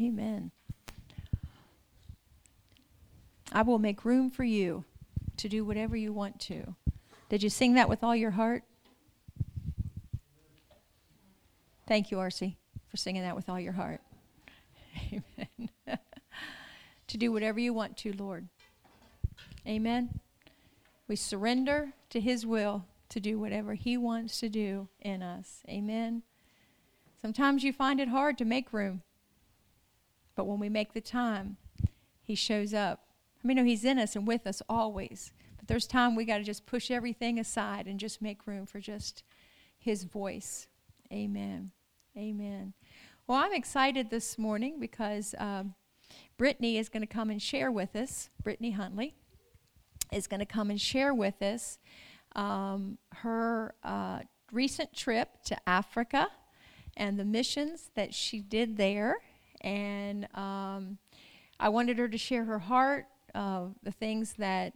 Amen. I will make room for you to do whatever you want to. Did you sing that with all your heart? Thank you, R.C., for singing that with all your heart. Amen. To do whatever you want to, Lord. Amen. We surrender to His will to do whatever He wants to do in us. Amen. Sometimes you find it hard to make room. But when we make the time, He shows up. I mean, no, He's in us and with us always. But there's time we got to just push everything aside and just make room for just His voice. Amen. Amen. Well, I'm excited this morning because Brittany is going to come and share with us. Brittany Huntley is going to come and share with us her recent trip to Africa and the missions that she did there. And I wanted her to share her heart, the things that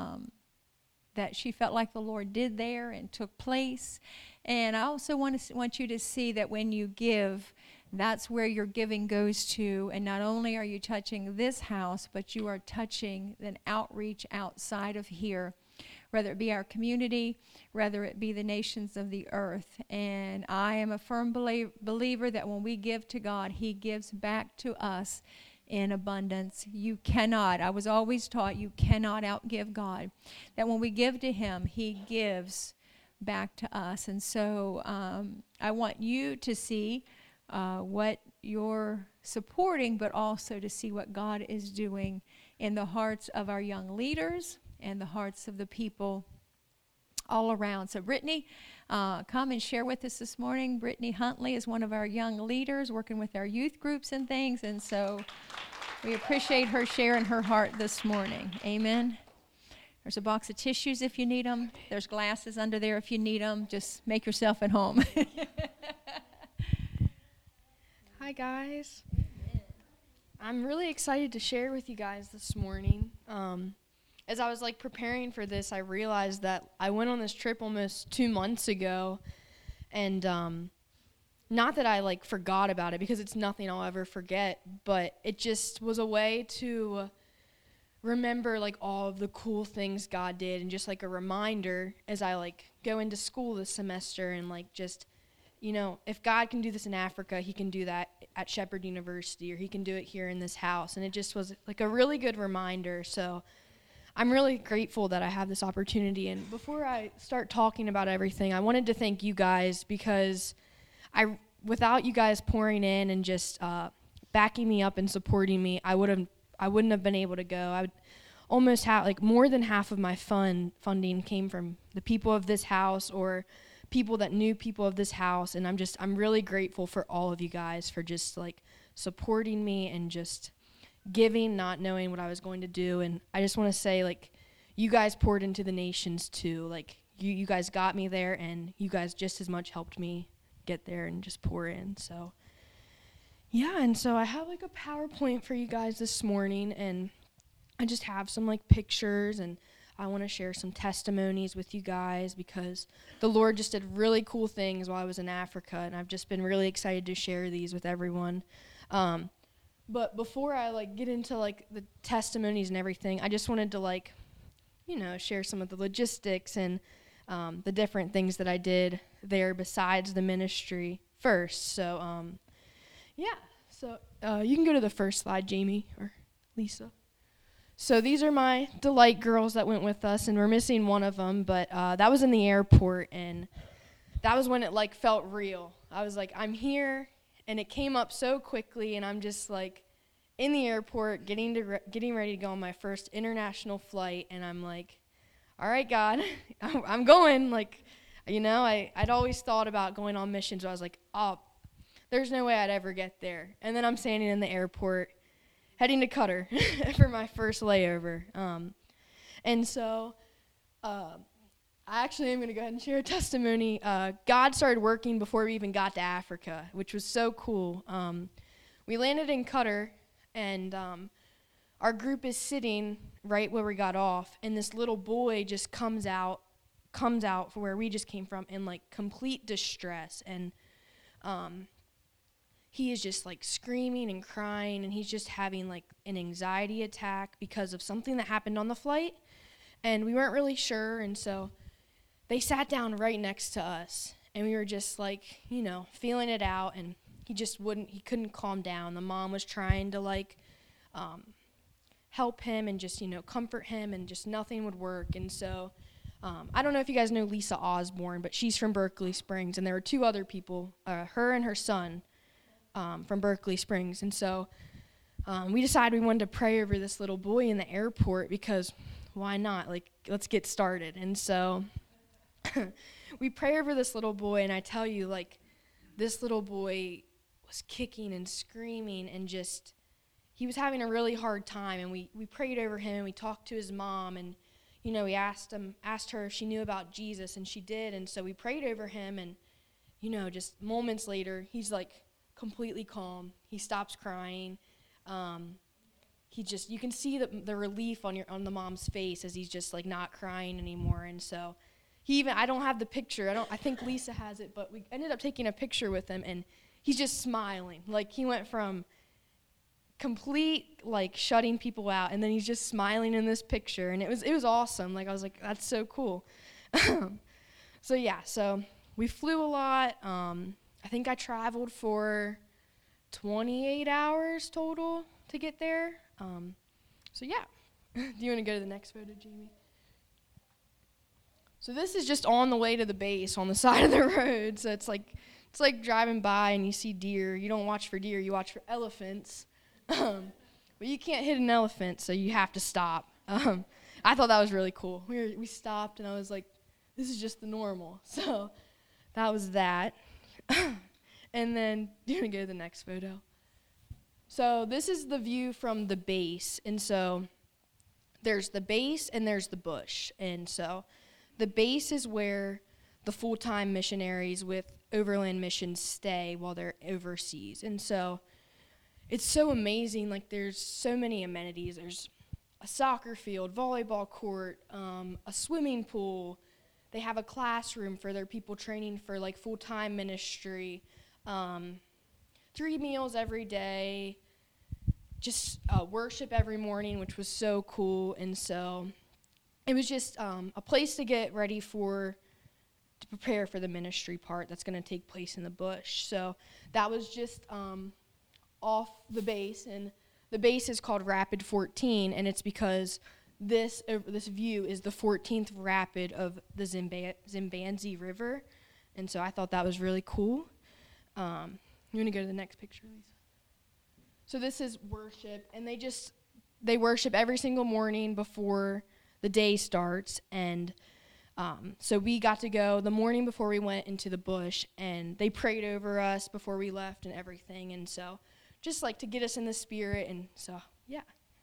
she felt like the Lord did there and took place. And I also want you to see that when you give, that's where your giving goes to. And not only are you touching this house, but you are touching an outreach outside of here, whether it be our community, whether it be the nations of the earth. And I am a firm believer that when we give to God, He gives back to us in abundance. You cannot, I was always taught, you cannot outgive God. That when we give to Him, He gives back to us. And so I want you to see what you're supporting, but also to see what God is doing in the hearts of our young leaders and the hearts of the people all around. So Brittany, come and share with us this morning. Brittany Huntley is one of our young leaders working with our youth groups and things, and so we appreciate her sharing her heart this morning. Amen. There's a box of tissues if you need them. There's glasses under there if you need them. Just make yourself at home. Hi, guys. I'm really excited to share with you guys this morning. As I was preparing for this, I realized that I went on this trip almost 2 months ago, and not that I forgot about it, because it's nothing I'll ever forget, but it just was a way to remember all of the cool things God did, and just a reminder as I go into school this semester, and just, if God can do this in Africa, He can do that at Shepherd University, or He can do it here in this house. And it just was a really good reminder. So I'm really grateful that I have this opportunity. And before I start talking about everything, I wanted to thank you guys, because without you guys pouring in and just backing me up and supporting me, I wouldn't have been able to go. I would almost have more than half of my funding came from the people of this house, or people that knew people of this house. And I'm really grateful for all of you guys for just supporting me and just giving, not knowing what I was going to do. And I just want to say, you guys poured into the nations too. You guys got me there, and you guys just as much helped me get there and just pour in. So yeah, and so I have a PowerPoint for you guys this morning, and I just have some pictures, and I want to share some testimonies with you guys, because the Lord just did really cool things while I was in Africa, and I've just been really excited to share these with everyone. But before I get into the testimonies and everything, I just wanted to share some of the logistics and the different things that I did there besides the ministry first. So yeah, so you can go to the first slide, Jamie or Lisa. So these are my Delight girls that went with us, and we're missing one of them, but that was in the airport, and that was when it felt real. I was I'm here, and it came up so quickly, and I'm just in the airport getting ready to go on my first international flight, and I'm all right, God, I'm going. I'd always thought about going on missions, so I was oh, there's no way I'd ever get there. And then I'm standing in the airport, heading to Qatar for my first layover. And so I actually am going to go ahead and share a testimony. God started working before we even got to Africa, which was so cool. We landed in Qatar, and our group is sitting right where we got off, and this little boy just comes out from where we just came from in complete distress. And he is just like screaming and crying, and he's just having like an anxiety attack because of something that happened on the flight, and we weren't really sure. And so they sat down right next to us, and we were just like, feeling it out, and he couldn't calm down. The mom was trying to like help him and just, comfort him, and just nothing would work. And so I don't know if you guys know Lisa Osborne, but she's from Berkeley Springs, and there were two other people, her and her son, from Berkeley Springs. And so we decided we wanted to pray over this little boy in the airport, because why not? Like, let's get started. And so we pray over this little boy, and I tell you, like, this little boy was kicking and screaming, and just, he was having a really hard time. And we prayed over him, and we talked to his mom, and, we asked her if she knew about Jesus, and she did. And so we prayed over him, and, just moments later, he's like completely calm. He stops crying. You can see the relief on the mom's face as he's just like not crying anymore. And so I don't have the picture. I think Lisa has it, but we ended up taking a picture with him, and he's just smiling. Like, he went from complete like shutting people out, and then he's just smiling in this picture, and it was awesome. Like, I was like, that's so cool. So we flew a lot. I think I traveled for 28 hours total to get there. Do you want to go to the next photo, Jamie? So this is just on the way to the base on the side of the road. So it's like driving by and you see deer. You don't watch for deer, you watch for elephants. But you can't hit an elephant, so you have to stop. I thought that was really cool. We stopped, and I was like, this is just the normal. So that was that. And then, you're going to go to the next photo. So this is the view from the base. And so there's the base and there's the bush. And so the base is where the full-time missionaries with Overland Missions stay while they're overseas. And so it's so amazing. Like, there's so many amenities. There's a soccer field, volleyball court, a swimming pool. They have a classroom for their people training for like full-time ministry. 3 meals every day. Just worship every morning, which was so cool. And so it was just a place to get ready to prepare for the ministry part that's going to take place in the bush. So that was just off the base, and the base is called Rapid 14, and it's because this view is the 14th rapid of the Zimbanzi River. And so I thought that was really cool. You want to go to the next picture, Lisa? So this is worship, and they worship every single morning before the day starts. And so we got to go the morning before we went into the bush, and they prayed over us before we left and everything. And so just like to get us in the spirit. And so, yeah.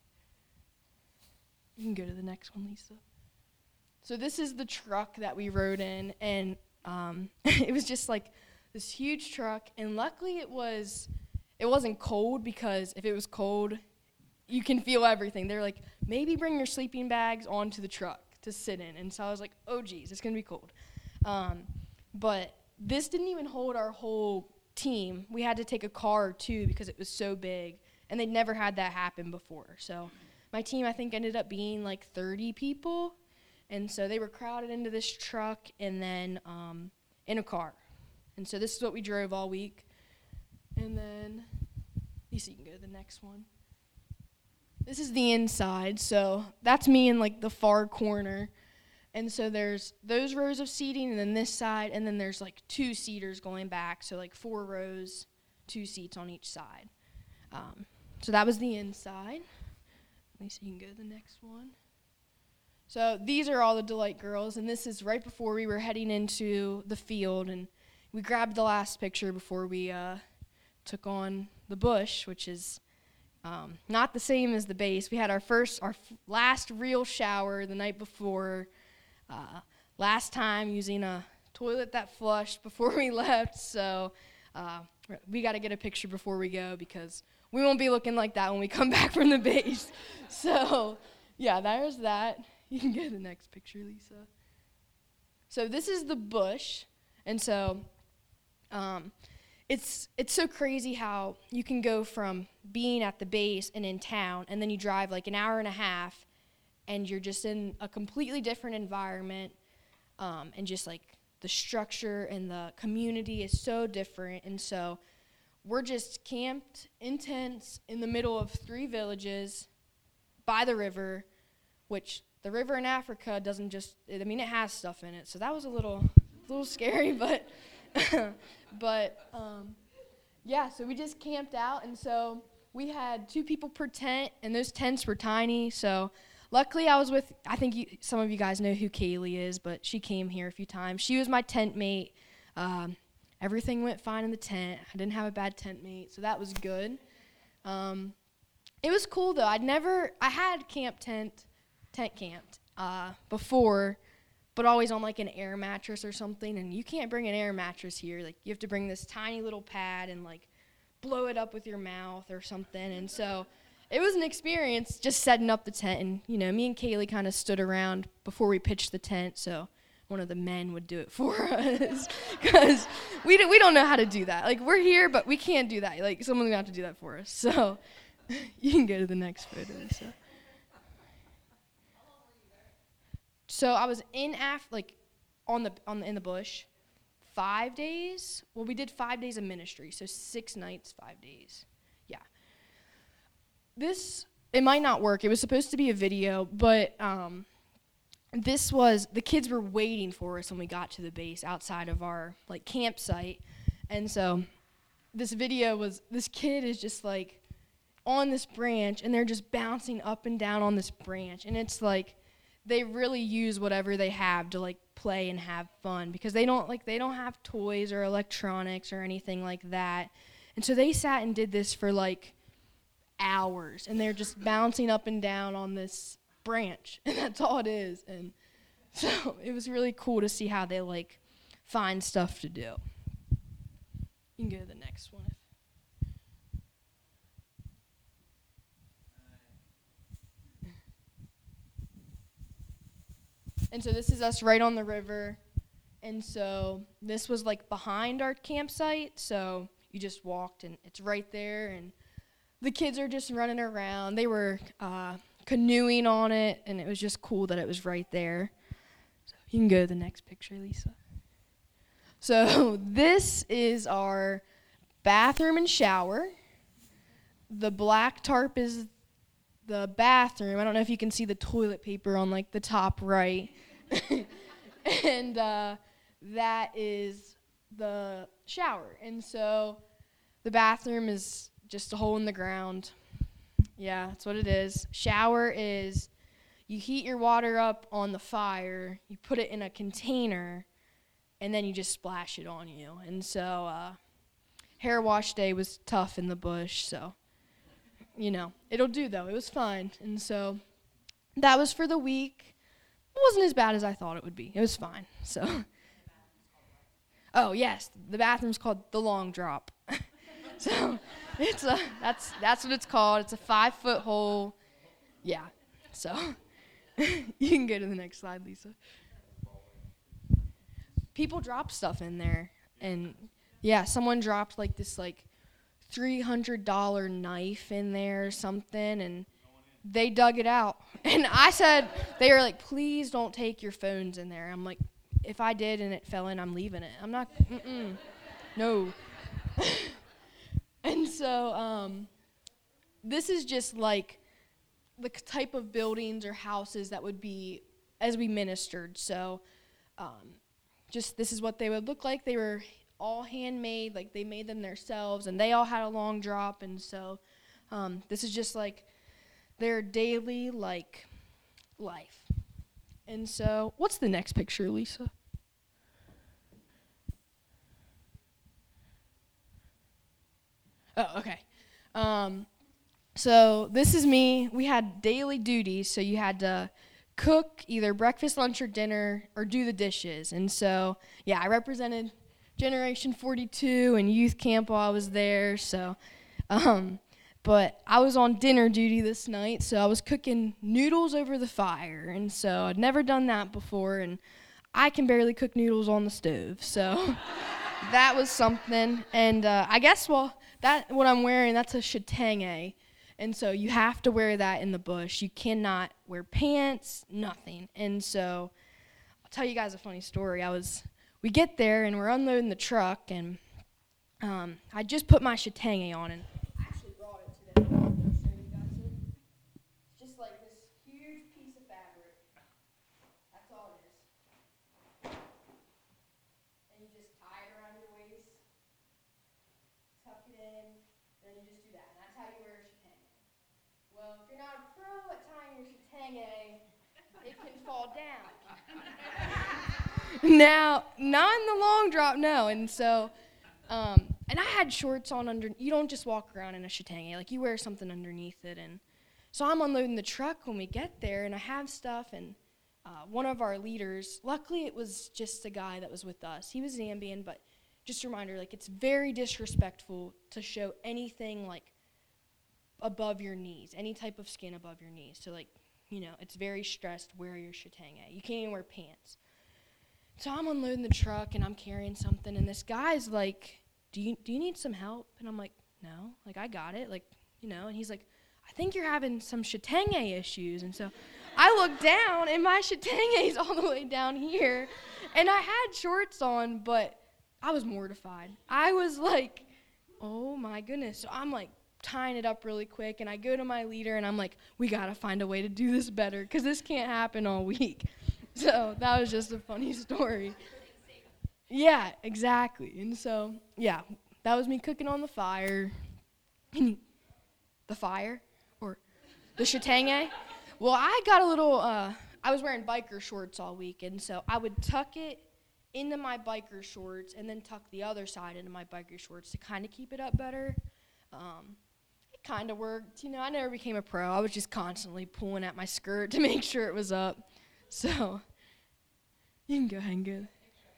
You can go to the next one, Lisa. So this is the truck that we rode in, and it was just like this huge truck. And luckily it wasn't cold, because if it was cold, you can feel everything. They're like, maybe bring your sleeping bags onto the truck to sit in. And so I was like, oh geez, it's gonna be cold. But this didn't even hold our whole team. We had to take a car or two because it was so big, and they'd never had that happen before. So my team, I think, ended up being like 30 people, and so they were crowded into this truck and then in a car. And so this is what we drove all week. And then, Lisa, you can go to the next one. This is the inside, so that's me in like the far corner. And so there's those rows of seating, and then this side, and then there's like 2 seaters going back, so like 4 rows, 2 seats on each side. So that was the inside. Let me see, you can go to the next one. So these are all the Delight girls, and this is right before we were heading into the field, and we grabbed the last picture before we took on the bush, which is not the same as the base. We had our last real shower the night before. Last time using a toilet that flushed before we left, so we got to get a picture before we go, because we won't be looking like that when we come back from the base. So yeah, there's that. You can get the next picture, Lisa. So this is the bush, and so it's so crazy how you can go from being at the base and in town, and then you drive like an hour and a half, and you're just in a completely different environment, and just like the structure and the community is so different. And so we're just camped in tents in the middle of 3 villages by the river, which the river in Africa doesn't just, I mean, it has stuff in it. So that was a little scary, but yeah, so we just camped out. And so we had 2 people per tent, and those tents were tiny. So luckily I was with, I think some of you guys know who Kaylee is, but she came here a few times. She was my tent mate. Everything went fine in the tent. I didn't have a bad tent mate, so that was good. It was cool though. I had tent camped before, but always on like an air mattress or something. And you can't bring an air mattress here. Like you have to bring this tiny little pad and like blow it up with your mouth or something. And so it was an experience just setting up the tent. And me and Kaylee kind of stood around before we pitched the tent. So one of the men would do it for us because we don't know how to do that. Like we're here, but we can't do that. Like someone's gonna have to do that for us. So you can go to the next photo. So I was in in the bush 5 days. Well, we did 5 days of ministry, so 6 nights, 5 days. Yeah. It might not work. It was supposed to be a video, but the kids were waiting for us when we got to the base outside of our like campsite. And so this kid is just like on this branch, and they're just bouncing up and down on this branch. And it's like they really use whatever they have to like play and have fun, because they don't have toys or electronics or anything like that. And so they sat and did this for like hours, and they're just bouncing up and down on this branch, and that's all it is. And so it was really cool to see how they like find stuff to do. You can go to the next one. And so this is us right on the river. And so this was like behind our campsite, so you just walked and it's right there, and the kids are just running around. They were canoeing on it, and it was just cool that it was right there. So you can go to the next picture, Lisa. So this is our bathroom and shower. The black tarp is the bathroom. I don't know if you can see the toilet paper on like the top right. And that is the shower. And so the bathroom is just a hole in the ground. Yeah, that's what it is. Shower is you heat your water up on the fire, you put it in a container, and then you just splash it on you. And so hair wash day was tough in the bush, so it'll do though. It was fine. And so that was for the week. It wasn't as bad as I thought it would be. It was fine. So oh yes, the bathroom's called the Long Drop. So it's that's what it's called. It's a 5-foot hole. Yeah. So you can go to the next slide, Lisa. People drop stuff in there, and yeah, someone dropped like this like $300 knife in there or something, and they dug it out. And they were like, please don't take your phones in there. I'm like, if I did and it fell in, I'm leaving it. I'm not, no. And so this is just like the type of buildings or houses that would be as we ministered. So just this is what they would look like. They were all handmade, like they made them themselves, and they all had a long drop. And so this is just like their daily like life. And so what's the next picture, Lisa? Oh, okay. So this is me. We had daily duties, so you had to cook either breakfast, lunch, or dinner, or do the dishes. And so, yeah, I represented Generation 42 and youth camp while I was there. So, but I was on dinner duty this night, so I was cooking noodles over the fire. And so I'd never done that before, and I can barely cook noodles on the stove. So that was something. And I guess, well, what I'm wearing, that's a shatenge. And so you have to wear that in the bush. You cannot wear pants, nothing. And so I'll tell you guys a funny story. We get there, and we're unloading the truck, and I just put my shatenge on, and I actually brought it today. I'll show you guys it. It's just like this huge piece of fabric. That's all it is. And you just tie it around your waist, tuck it in, then you just do that. And that's how you wear a shatenge. Well, if you're not a pro at tying your shatenge, it can fall down. Now, not in the long drop, no. And so, and I had shorts on under. You don't just walk around in a shatenge. Like, you wear something underneath it. And so I'm unloading the truck when we get there, and I have stuff. And one of our leaders, luckily it was just a guy that was with us. He was Zambian, but just a reminder, like, it's very disrespectful to show anything, like, above your knees, any type of skin above your knees. So, like, it's very stressed, wear your shatenge. You can't even wear pants. So I'm unloading the truck, and I'm carrying something, and this guy's like, do you need some help? And I'm like, no, like, I got it, like, and he's like, I think you're having some shatenge issues. And so I look down, and my shatenge's all the way down here, and I had shorts on, but I was mortified. I was like, oh my goodness. So I'm like tying it up really quick, and I go to my leader, and I'm like, we gotta find a way to do this better, because this can't happen all week. So that was just a funny story. Yeah, exactly. And so, yeah, that was me cooking on the fire. The fire? Or the shatenge? Well, I got a little, I was wearing biker shorts all week, and so I would tuck it into my biker shorts and then tuck the other side into my biker shorts to kind of keep it up better. It kind of worked. I never became a pro. I was just constantly pulling at my skirt to make sure it was up. So, you can go ahead and go.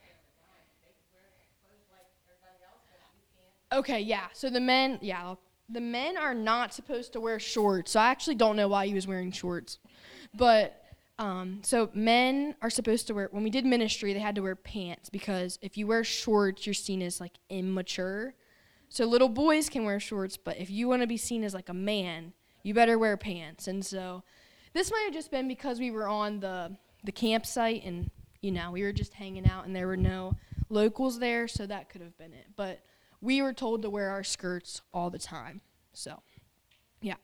Okay, yeah. So the men are not supposed to wear shorts. So I actually don't know why he was wearing shorts. But, so men are supposed to wear, when we did ministry, they had to wear pants, because if you wear shorts, you're seen as, like, immature. So little boys can wear shorts, but if you want to be seen as, like, a man, you better wear pants. And so this might have just been because we were on the campsite, and, we were just hanging out, and there were no locals there, so that could have been it. But we were told to wear our skirts all the time. So, yeah.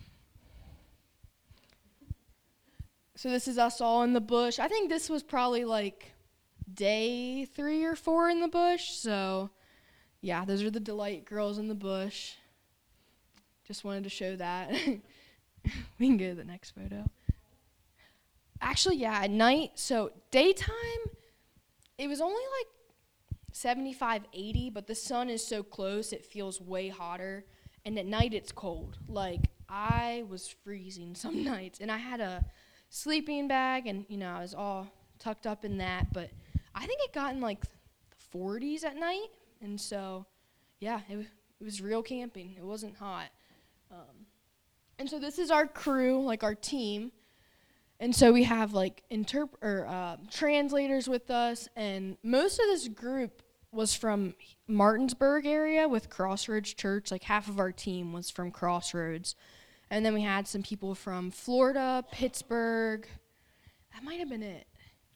So this is us all in the bush. I think this was probably, like, day 3 or 4 in the bush. So, yeah, those are the Delight girls in the bush. Just wanted to show that. We can go to the next photo. Actually, yeah, at night, so daytime, it was only like 75, 80, but the sun is so close, it feels way hotter. And at night, it's cold. Like, I was freezing some nights, and I had a sleeping bag, and, I was all tucked up in that. But I think it got in, like, the 40s at night. And so, yeah, it was real camping. It wasn't hot. And so this is our crew, like our team. And so we have like translators with us, and most of this group was from Martinsburg area with Crossroads Church. Like half of our team was from Crossroads. And then we had some people from Florida, Pittsburgh. That might have been it.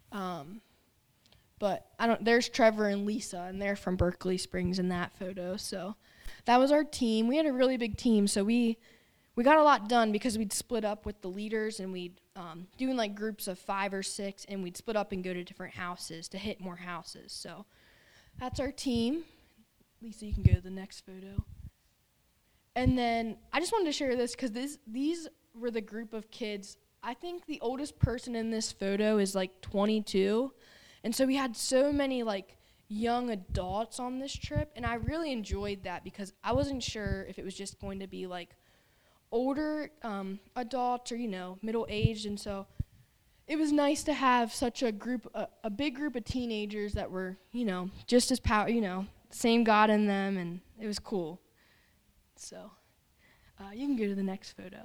But there's Trevor and Lisa, and they're from Berkeley Springs in that photo. So that was our team. We had a really big team, so we got a lot done because we'd split up with the leaders, and we'd do in like groups of 5 or 6, and we'd split up and go to different houses to hit more houses. So that's our team. Lisa, you can go to the next photo. And then I just wanted to share this because these were the group of kids. I think the oldest person in this photo is like 22. And so we had so many like young adults on this trip, and I really enjoyed that because I wasn't sure if it was just going to be like older adults or, middle-aged. And so it was nice to have such a group, a big group of teenagers that were, just as same God in them, and it was cool. So you can go to the next photo.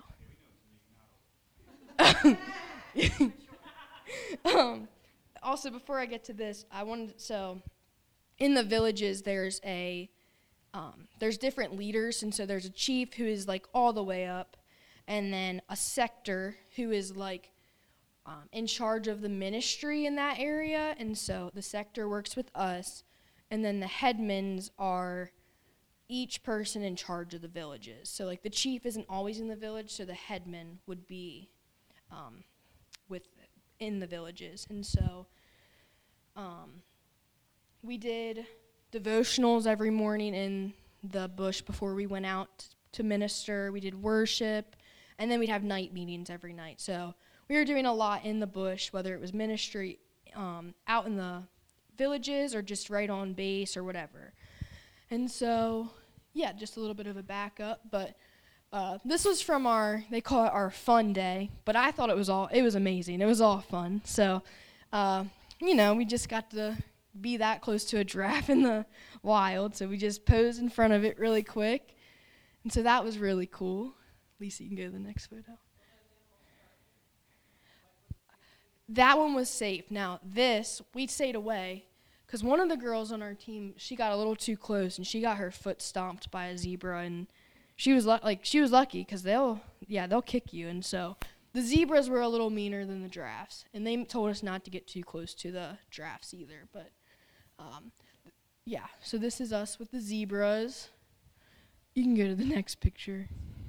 Also, before I get to this, in the villages, there's different leaders, and so there's a chief who is like all the way up, and then a sector who is like in charge of the ministry in that area, and so the sector works with us, and then the headmans are each person in charge of the villages. So like the chief isn't always in the village, so the headman would be in the villages. And so we did devotionals every morning in the bush before we went out to minister. We did worship, and then we'd have night meetings every night. So we were doing a lot in the bush, whether it was ministry out in the villages or just right on base or whatever. And so, yeah, just a little bit of a backup. But this was from they call it our fun day. But I thought it was amazing. It was all fun. So, we just got to be that close to a giraffe in the wild. So we just posed in front of it really quick. And so that was really cool. Lisa, you can go to the next photo. That one was safe. Now, we stayed away because one of the girls on our team, she got a little too close and she got her foot stomped by a zebra, and she was lucky because they'll kick you. And so the zebras were a little meaner than the giraffes, and they told us not to get too close to the giraffes either. But so this is us with the zebras. You can go to the next picture.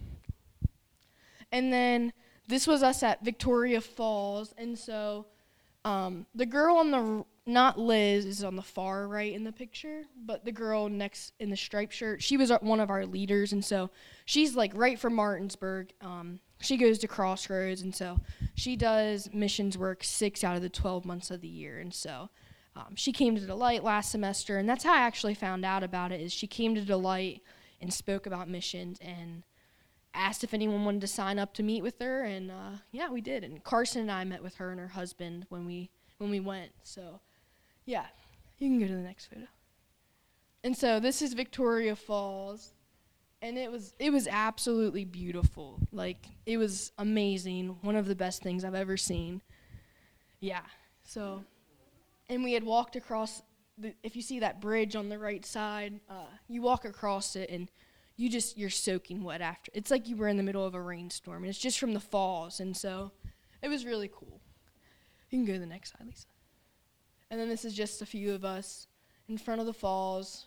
And then this was us at Victoria Falls, and so the girl not Liz is on the far right in the picture, but the girl next in the striped shirt, she was one of our leaders, and so she's like right from Martinsburg. She goes to Crossroads, and so she does missions work 6 out of the 12 months of the year, and so she came to Delight last semester, and that's how I actually found out about it, is she came to Delight and spoke about missions and asked if anyone wanted to sign up to meet with her, and we did. And Carson and I met with her and her husband when we went. So, yeah, you can go to the next photo. And so this is Victoria Falls, and it was absolutely beautiful. Like, it was amazing. One of the best things I've ever seen. Yeah. So, and we had walked across. If you see that bridge on the right side, you walk across it and you're soaking wet after. It's like you were in the middle of a rainstorm, and it's just from the falls, and so it was really cool. You can go to the next slide, Lisa. And then this is just a few of us in front of the falls.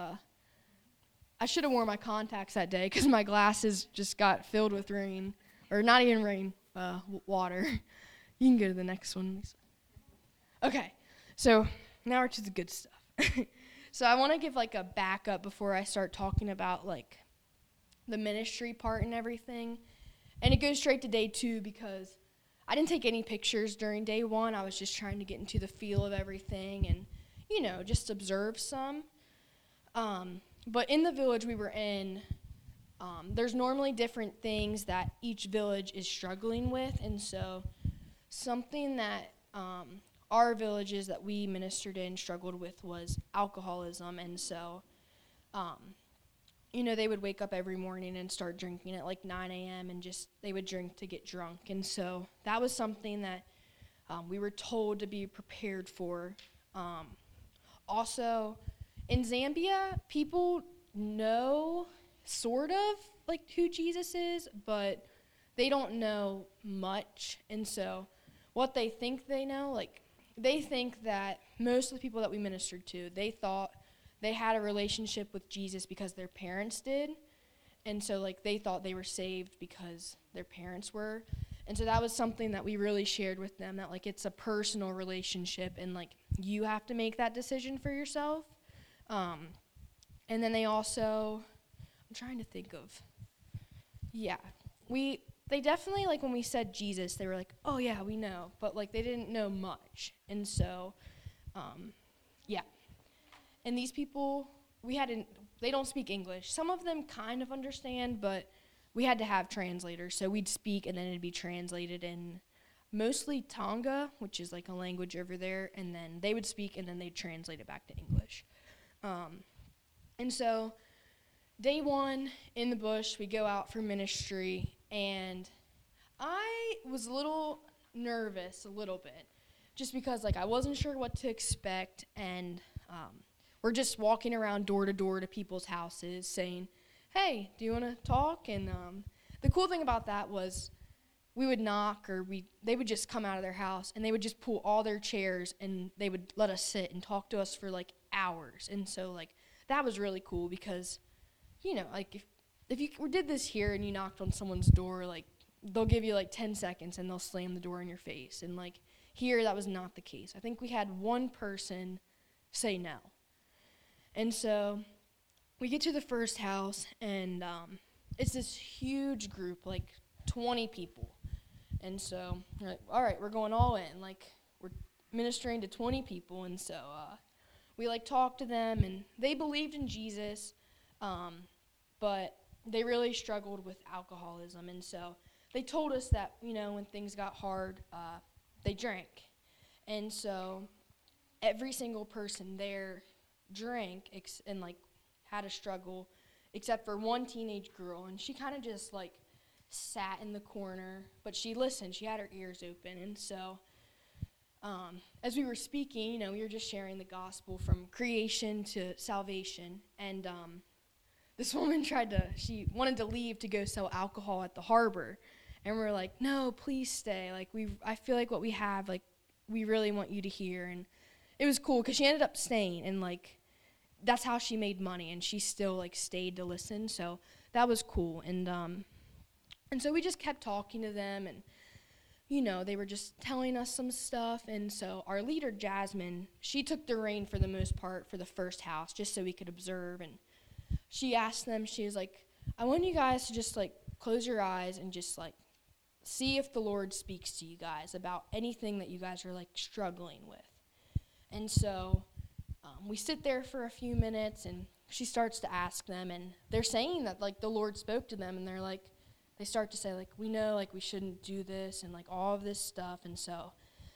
I should have worn my contacts that day because my glasses just got filled with rain, or not even rain, water. You can go to the next one, Lisa. Okay, so now we're to the good stuff. So I want to give like a backup before I start talking about like the ministry part and everything. And it goes straight to day 2 because I didn't take any pictures during day 1. I was just trying to get into the feel of everything and, just observe some. But in the village we were in, there's normally different things that each village is struggling with. And so something that our villages that we ministered in struggled with was alcoholism, and so, they would wake up every morning and start drinking at like 9 a.m. and they would drink to get drunk, and so that was something that we were told to be prepared for. Also, in Zambia, people know sort of like who Jesus is, but they don't know much, and so what they think they know, like, they think that most of the people that we ministered to, they thought they had a relationship with Jesus because their parents did. And so, like, they thought they were saved because their parents were. And so that was something that we really shared with them, that, like, it's a personal relationship and, like, you have to make that decision for yourself. And then they also, I'm trying to think of, they definitely, like, when we said Jesus, they were like, oh, yeah, we know. But, like, they didn't know much. And so, And these people, they don't speak English. Some of them kind of understand, but we had to have translators. So we'd speak, and then it'd be translated in mostly Tonga, which is, like, a language over there. And then they would speak, and then they'd translate it back to English. And so day 1 in the bush, we go out for ministry, and I was a little nervous, just because, like, I wasn't sure what to expect, and we're just walking around door to door to people's houses saying, hey, do you want to talk? And the cool thing about that was we would knock, or they would just come out of their house, and they would just pull all their chairs, and they would let us sit and talk to us for, like, hours. And so, like, that was really cool because, you know, like, if you did this here and you knocked on someone's door, like, they'll give you, like, 10 seconds, and they'll slam the door in your face. And, like, here, that was not the case. I think we had one person say no. And so we get to the first house, and it's this huge group, like 20 people. And so we're like, all right, we're going all in. Like, we're ministering to 20 people. And so we, like, talked to them, and they believed in Jesus, but they really struggled with alcoholism. And so they told us that, you know, when things got hard, they drank. And so every single person there drank and, like, had a struggle, except for one teenage girl, and she kind of just, like, sat in the corner, but she listened. She had her ears open. And so as we were speaking, you know, we were just sharing the gospel from creation to salvation. And this woman she wanted to leave to go sell alcohol at the harbor. And we were like, no, please stay. Like, I feel like what we have, like, we really want you to hear. And it was cool because she ended up staying, and, like, that's how she made money, and she still, like, stayed to listen. So that was cool. And so we just kept talking to them, and, you know, they were just telling us some stuff. And so our leader, Jasmine, she took the reign for the most part for the first house, just so we could observe. And she asked them, she was like, I want you guys to just, like, close your eyes and just, like, see if the Lord speaks to you guys about anything that you guys are, like, struggling with. And so we sit there for a few minutes, and she starts to ask them, and they're saying that, like, the Lord spoke to them, and they start to say, like, we know, like, we shouldn't do this, and, like, all of this stuff. And so,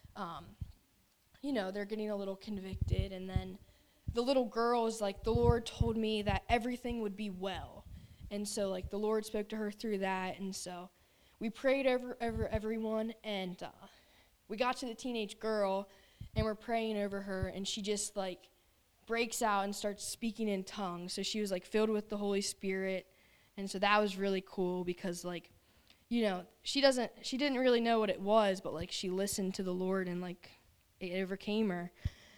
you know, they're getting a little convicted. And then the little girl is like, the Lord told me that everything would be well. And so, like, the Lord spoke to her through that. And so we prayed over everyone, and we got to the teenage girl, and we're praying over her, and she just, like, breaks out and starts speaking in tongues. So she was, like, filled with the Holy Spirit. And so that was really cool because, like, you know, she didn't really know what it was, but, like, she listened to the Lord, and, like, it overcame her.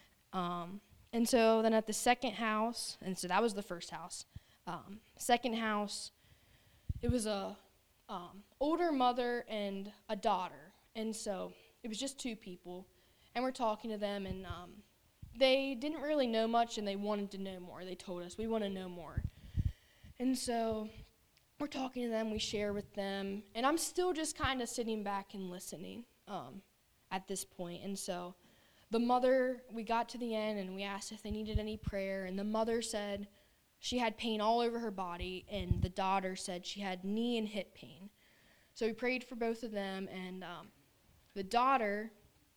And so then at the second house, and so that was the first house. Second house, it was a older mother and a daughter. And so it was just two people, and we're talking to them, and they didn't really know much, and they wanted to know more. They told us, we want to know more. And so we're talking to them, we share with them, and I'm still just kind of sitting back and listening at this point. And so the mother, we got to the end, and we asked if they needed any prayer, and the mother said she had pain all over her body, and the daughter said she had knee and hip pain. So we prayed for both of them, and the daughter,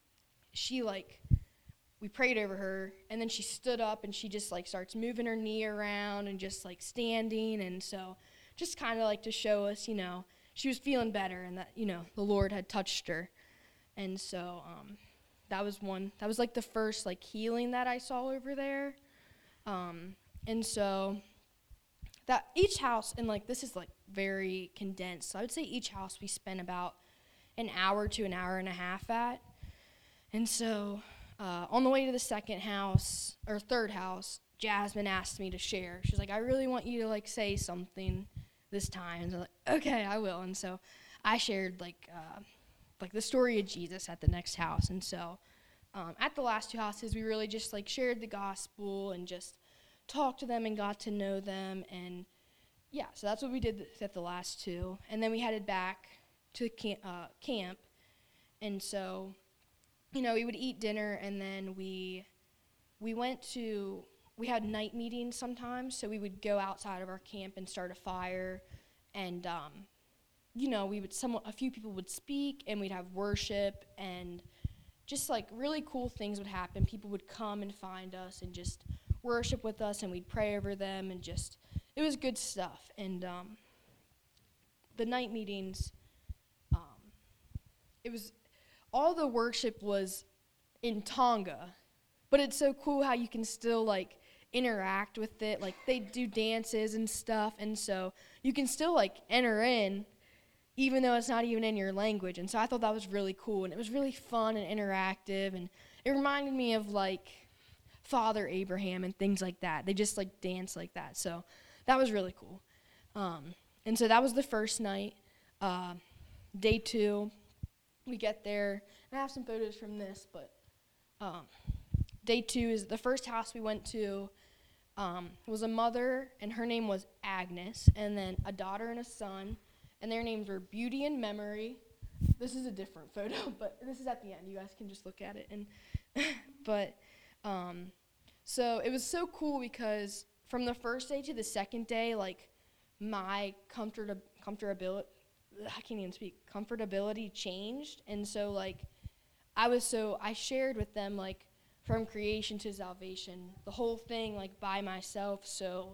we prayed over her, and then she stood up, and she just, like, starts moving her knee around and just, like, standing. And so just kind of, like, to show us, you know, she was feeling better, and that, you know, the Lord had touched her. And so that was like the first, like, healing that I saw over there. And so that each house, and, like, this is, like, very condensed, so I would say each house we spent about an hour to an hour and a half at. And so on the way to the second house, or third house, Jasmine asked me to share. She's like, I really want you to, like, say something this time. And I'm like, okay, I will. And so I shared, like the story of Jesus at the next house. And so at the last two houses, we really just, like, shared the gospel and just talked to them and got to know them. And yeah, so that's what we did at the last two. And then we headed back to camp. And so, you know, we would eat dinner, and then we had night meetings sometimes, so we would go outside of our camp and start a fire, and you know, a few people would speak, and we'd have worship, and just, like, really cool things would happen. People would come and find us and just worship with us, and we'd pray over them, and just, it was good stuff. And the night meetings, all the worship was in Tonga, but it's so cool how you can still, like, interact with it. Like, they do dances and stuff, and so you can still, like, enter in even though it's not even in your language. And so I thought that was really cool, and it was really fun and interactive, and it reminded me of, like, Father Abraham and things like that. They just, like, dance like that. So that was really cool. And so that was the first night. Day 2, we get there, and I have some photos from this, but day 2 is the first house we went to. Was a mother, and her name was Agnes, and then a daughter and a son, and their names were Beauty and Memory. This is a different photo, but this is at the end. You guys can just look at it. And but so it was so cool because from the first day to the second day, like, my comfortability changed. And so, like, I shared with them, like, from creation to salvation, the whole thing, like, by myself. So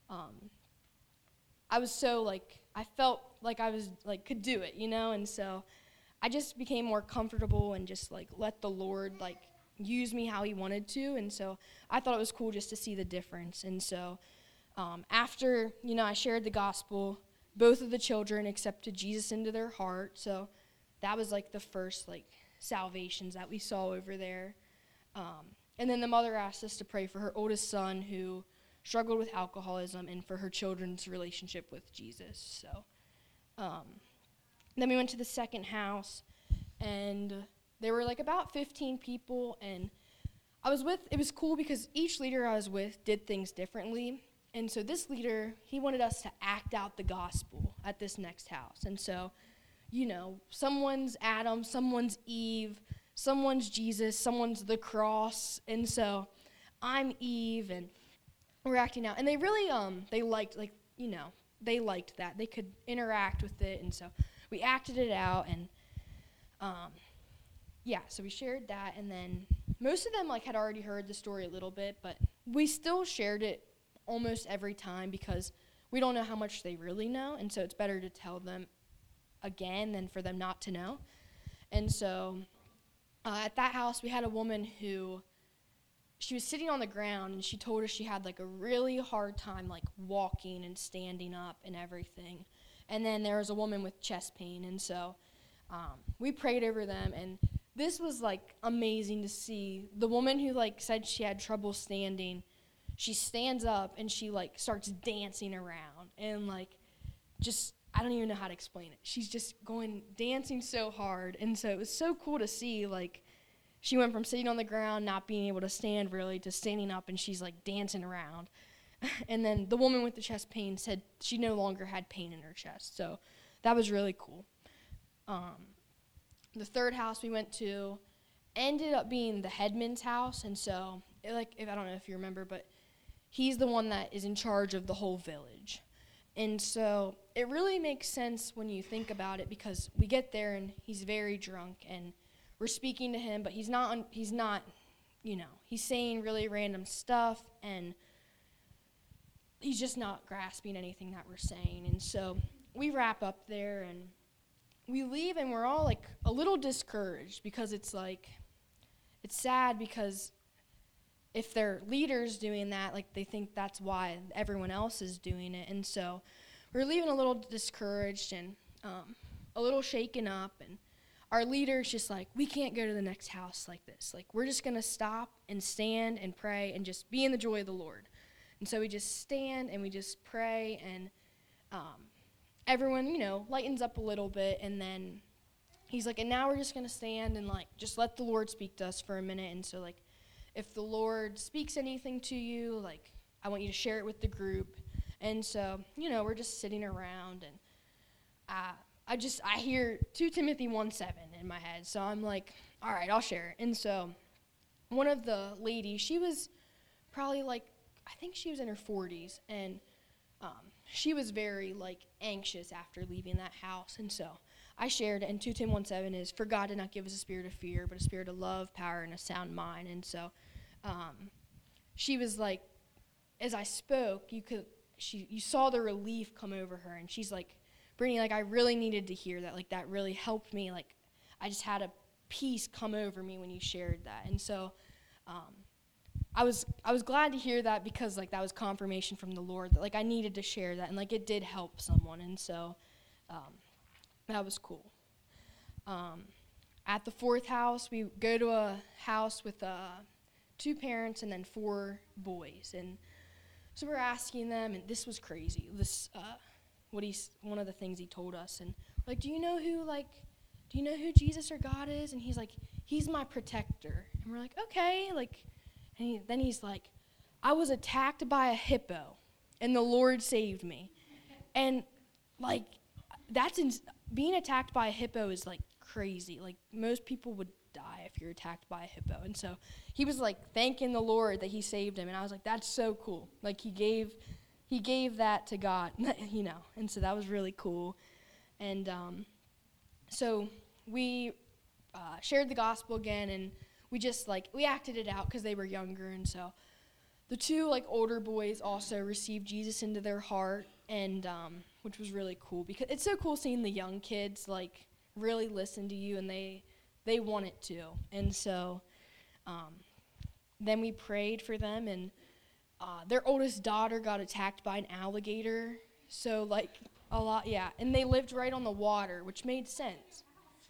I was so, like, I felt like I was, like, could do it, and so I just became more comfortable and just, like, let the Lord, like, use me how he wanted to. And so I thought it was cool just to see the difference. And so after, I shared the gospel, both of the children accepted Jesus into their heart. So that was, like, the first, like, salvations that we saw over there. And then the mother asked us to pray for her oldest son who struggled with alcoholism and for her children's relationship with Jesus. So then we went to the second house, and there were, like, about 15 people, and it was cool because each leader I was with did things differently. And so this leader, he wanted us to act out the gospel at this next house. And so, someone's Adam, someone's Eve, someone's Jesus, someone's the cross. And so I'm Eve, and we're acting out. And they really, they liked that. They could interact with it. And so we acted it out, and so we shared that. And then most of them, like, had already heard the story a little bit, but we still shared it almost every time because we don't know how much they really know. And so it's better to tell them again than for them not to know. And so at that house, we had a woman who, she was sitting on the ground, and she told us she had, like, a really hard time, like, walking and standing up and everything. And then there was a woman with chest pain. And so we prayed over them, and this was, like, amazing to see. The woman who, like, said she had trouble standing, she stands up, and she, like, starts dancing around, and, like, just, I don't even know how to explain it. She's just dancing so hard. And so it was so cool to see, like, she went from sitting on the ground, not being able to stand really, to standing up, and she's, like, dancing around. And then the woman with the chest pain said she no longer had pain in her chest. So that was really cool. The third house we went to ended up being the headman's house. And so, I don't know if you remember, but he's the one that is in charge of the whole village. And so it really makes sense when you think about it, because we get there and he's very drunk, and we're speaking to him, but he's not, he's saying really random stuff, and he's just not grasping anything that we're saying. And so we wrap up there, and we leave, and we're all, like, a little discouraged because it's, like, it's sad because if their leader's doing that, like, they think that's why everyone else is doing it. And so we're leaving a little discouraged and a little shaken up, and our leader's just like, we can't go to the next house like this. Like, we're just going to stop and stand and pray and just be in the joy of the Lord. And so we just stand and we just pray, and everyone, lightens up a little bit. And then he's like, and now we're just going to stand and, like, just let the Lord speak to us for a minute. And so, like, if the Lord speaks anything to you, like, I want you to share it with the group. And so, we're just sitting around, and I hear 2 Timothy 1:7 in my head. So I'm like, all right, I'll share it. And so one of the ladies, she was probably, like, I think she was in her 40s, and she was very, like, anxious after leaving that house. And so I shared it, and 2 Tim 1:7 is, for God did not give us a spirit of fear, but a spirit of love, power, and a sound mind. And so she was like, as I spoke, you saw the relief come over her, and she's like, Brittany, like, I really needed to hear that. Like, that really helped me. Like, I just had a peace come over me when you shared that. And so I was glad to hear that because like that was confirmation from the Lord that like I needed to share that, and like it did help someone, and so that was cool. At the fourth house, we go to a house with 2 parents and then 4 boys, and so we're asking them, and this was crazy. This one of the things he told us, and like, do you know who Jesus or God is? And he's like, he's my protector. And we're like, okay, like, and then he's like, I was attacked by a hippo, and the Lord saved me. And like, being attacked by a hippo is like crazy. Like most people would die if you're attacked by a hippo. And so he was like thanking the Lord that he saved him, and I was like, that's so cool. Like he gave that to God, you know. And so that was really cool. And so we shared the gospel again, and we just like we acted it out because they were younger. And so the 2 like older boys also received Jesus into their heart, and which was really cool because it's so cool seeing the young kids like really listen to you, and they want it to. And so then we prayed for them, and their oldest daughter got attacked by an alligator. So like a lot, yeah. And they lived right on the water, which made sense.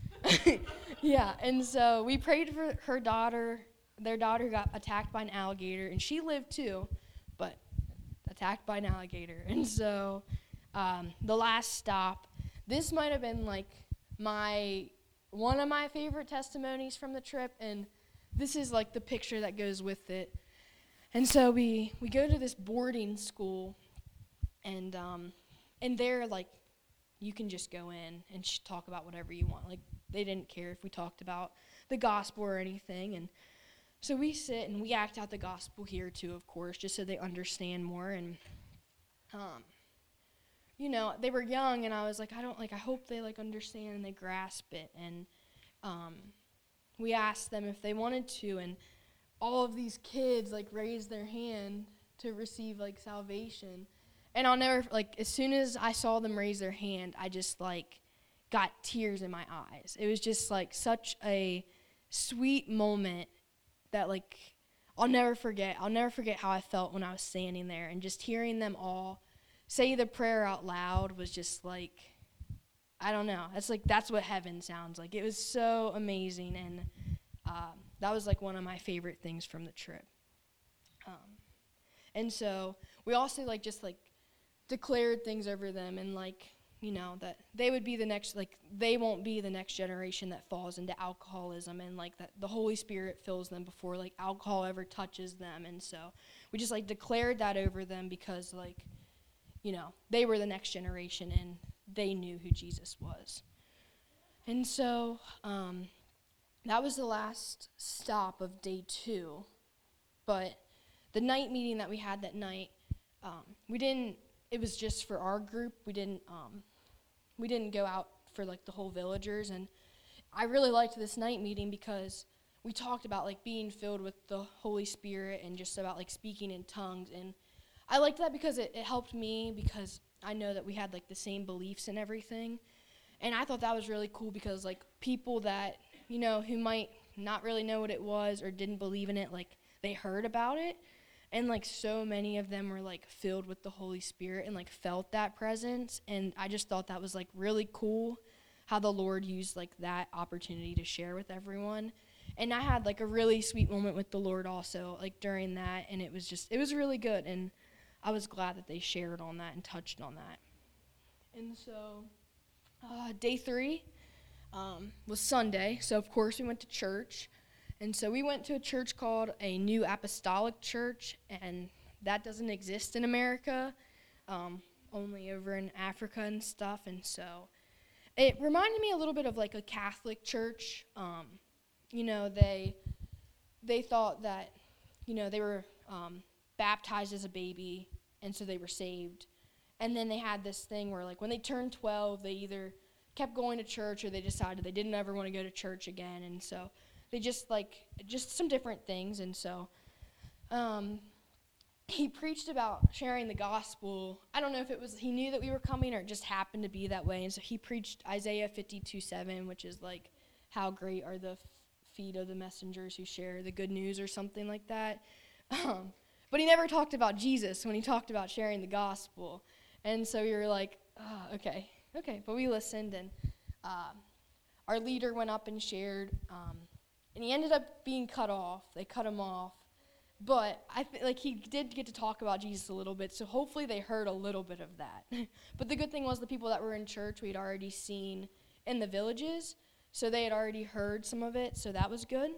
Yeah, and so we prayed for her daughter. Their daughter got attacked by an alligator, and she lived too, but attacked by an alligator. And so the last stop, this might have been like one of my favorite testimonies from the trip, and this is like the picture that goes with it. And so we go to this boarding school, and there like you can just go in and talk about whatever you want. Like they didn't care if we talked about the gospel or anything. And so we sit and we act out the gospel here too, of course, just so they understand more. And you know, they were young, and I was like, I hope they like understand and they grasp it. And we asked them if they wanted to, and all of these kids like raised their hand to receive like salvation. And I'll never, like, as soon as I saw them raise their hand, I just like got tears in my eyes. It was just like such a sweet moment that like I'll never forget. I'll never forget how I felt when I was standing there, and just hearing them all say the prayer out loud was just like, I don't know. That's what heaven sounds like. It was so amazing, and that was like one of my favorite things from the trip. And so we also like just like declared things over them, and like, you know, that they would be the next, like they won't be the next generation that falls into alcoholism, and like that the Holy Spirit fills them before like alcohol ever touches them. And so we just like declared that over them because like, you know, they were the next generation and they knew who Jesus was. And so that was the last stop of day 2. But the night meeting that we had that night, it was just for our group. We didn't go out for like the whole villagers. And I really liked this night meeting because we talked about like being filled with the Holy Spirit and just about like speaking in tongues. And I liked that because it helped me, because I know that we had like the same beliefs and everything. And I thought that was really cool because like people that, you know, who might not really know what it was or didn't believe in it, like they heard about it. And like so many of them were like filled with the Holy Spirit and like felt that presence. And I just thought that was like really cool how the Lord used like that opportunity to share with everyone. And I had like a really sweet moment with the Lord also like during that. And it was really good. And I was glad that they shared on that and touched on that. And so day 3 was Sunday. So of course we went to church. And so we went to a church called a New Apostolic Church, and that doesn't exist in America, only over in Africa and stuff. And so it reminded me a little bit of like a Catholic church. You know, they thought that, you know, they were baptized as a baby, and so they were saved. And then they had this thing where like when they turned 12, they either kept going to church or they decided they didn't ever want to go to church again. And so they just some different things. And so he preached about sharing the gospel. I don't know if it was he knew that we were coming or it just happened to be that way. And so he preached Isaiah 52:7, which is like, how great are the feet of the messengers who share the good news or something like that. But he never talked about Jesus when he talked about sharing the gospel. And so we were like, oh, okay. But we listened, and our leader went up and shared, and he ended up being cut off. They cut him off. But he did get to talk about Jesus a little bit, so hopefully they heard a little bit of that. But the good thing was the people that were in church we'd already seen in the villages, so they had already heard some of it, so that was good.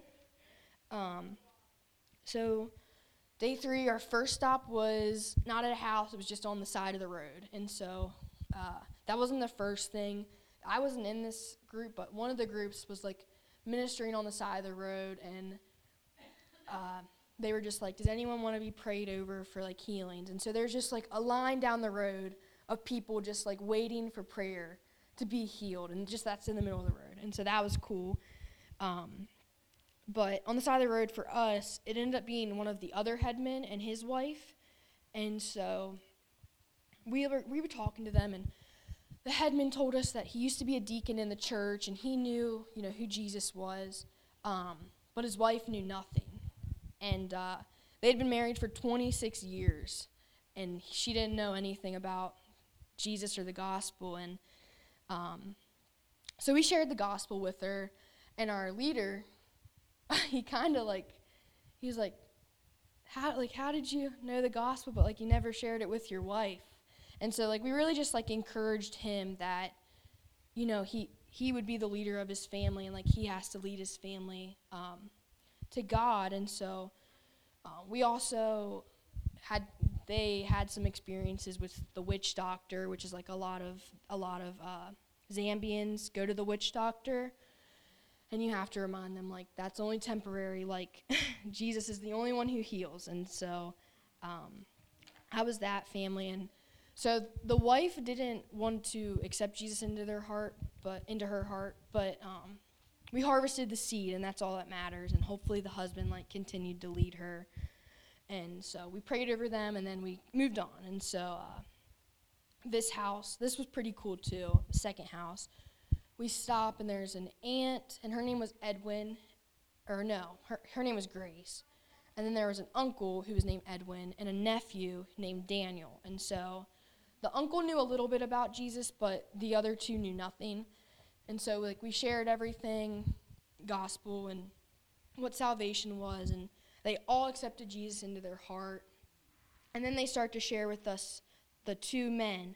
So day 3, our first stop was not at a house, it was just on the side of the road. And so that wasn't the first thing. I wasn't in this group, but one of the groups was ministering on the side of the road, and they were just like, does anyone want to be prayed over for healings? And so there's just a line down the road of people just waiting for prayer to be healed, and just that's in the middle of the road. And so that was cool. But on the side of the road for us, it ended up being one of the other headmen and his wife. And so we were talking to them, and the headman told us that he used to be a deacon in the church, and he knew, who Jesus was, but his wife knew nothing. And they had been married for 26 years, and she didn't know anything about Jesus or the gospel. And so we shared the gospel with her, and our leader, he kind of he was like, how did you know the gospel, but you never shared it with your wife? And so we really just encouraged him that, he would be the leader of his family, and he has to lead his family to God. And so we also had some experiences with the witch doctor, which is a lot of Zambians go to the witch doctor, and you have to remind them that's only temporary, Jesus is the only one who heals. And so I was that family. And so the wife didn't want to accept Jesus into her heart, but we harvested the seed, and that's all that matters. And hopefully the husband continued to lead her. And so we prayed over them, and then we moved on. And so this was pretty cool too. The second house, we stop, and there's an aunt, and her name was Edwin, or no, her name was Grace. And then there was an uncle who was named Edwin, and a nephew named Daniel. And so the uncle knew a little bit about Jesus, but the other two knew nothing. And so we shared everything, gospel, and what salvation was, and they all accepted Jesus into their heart. And then they start to share with us, the two men,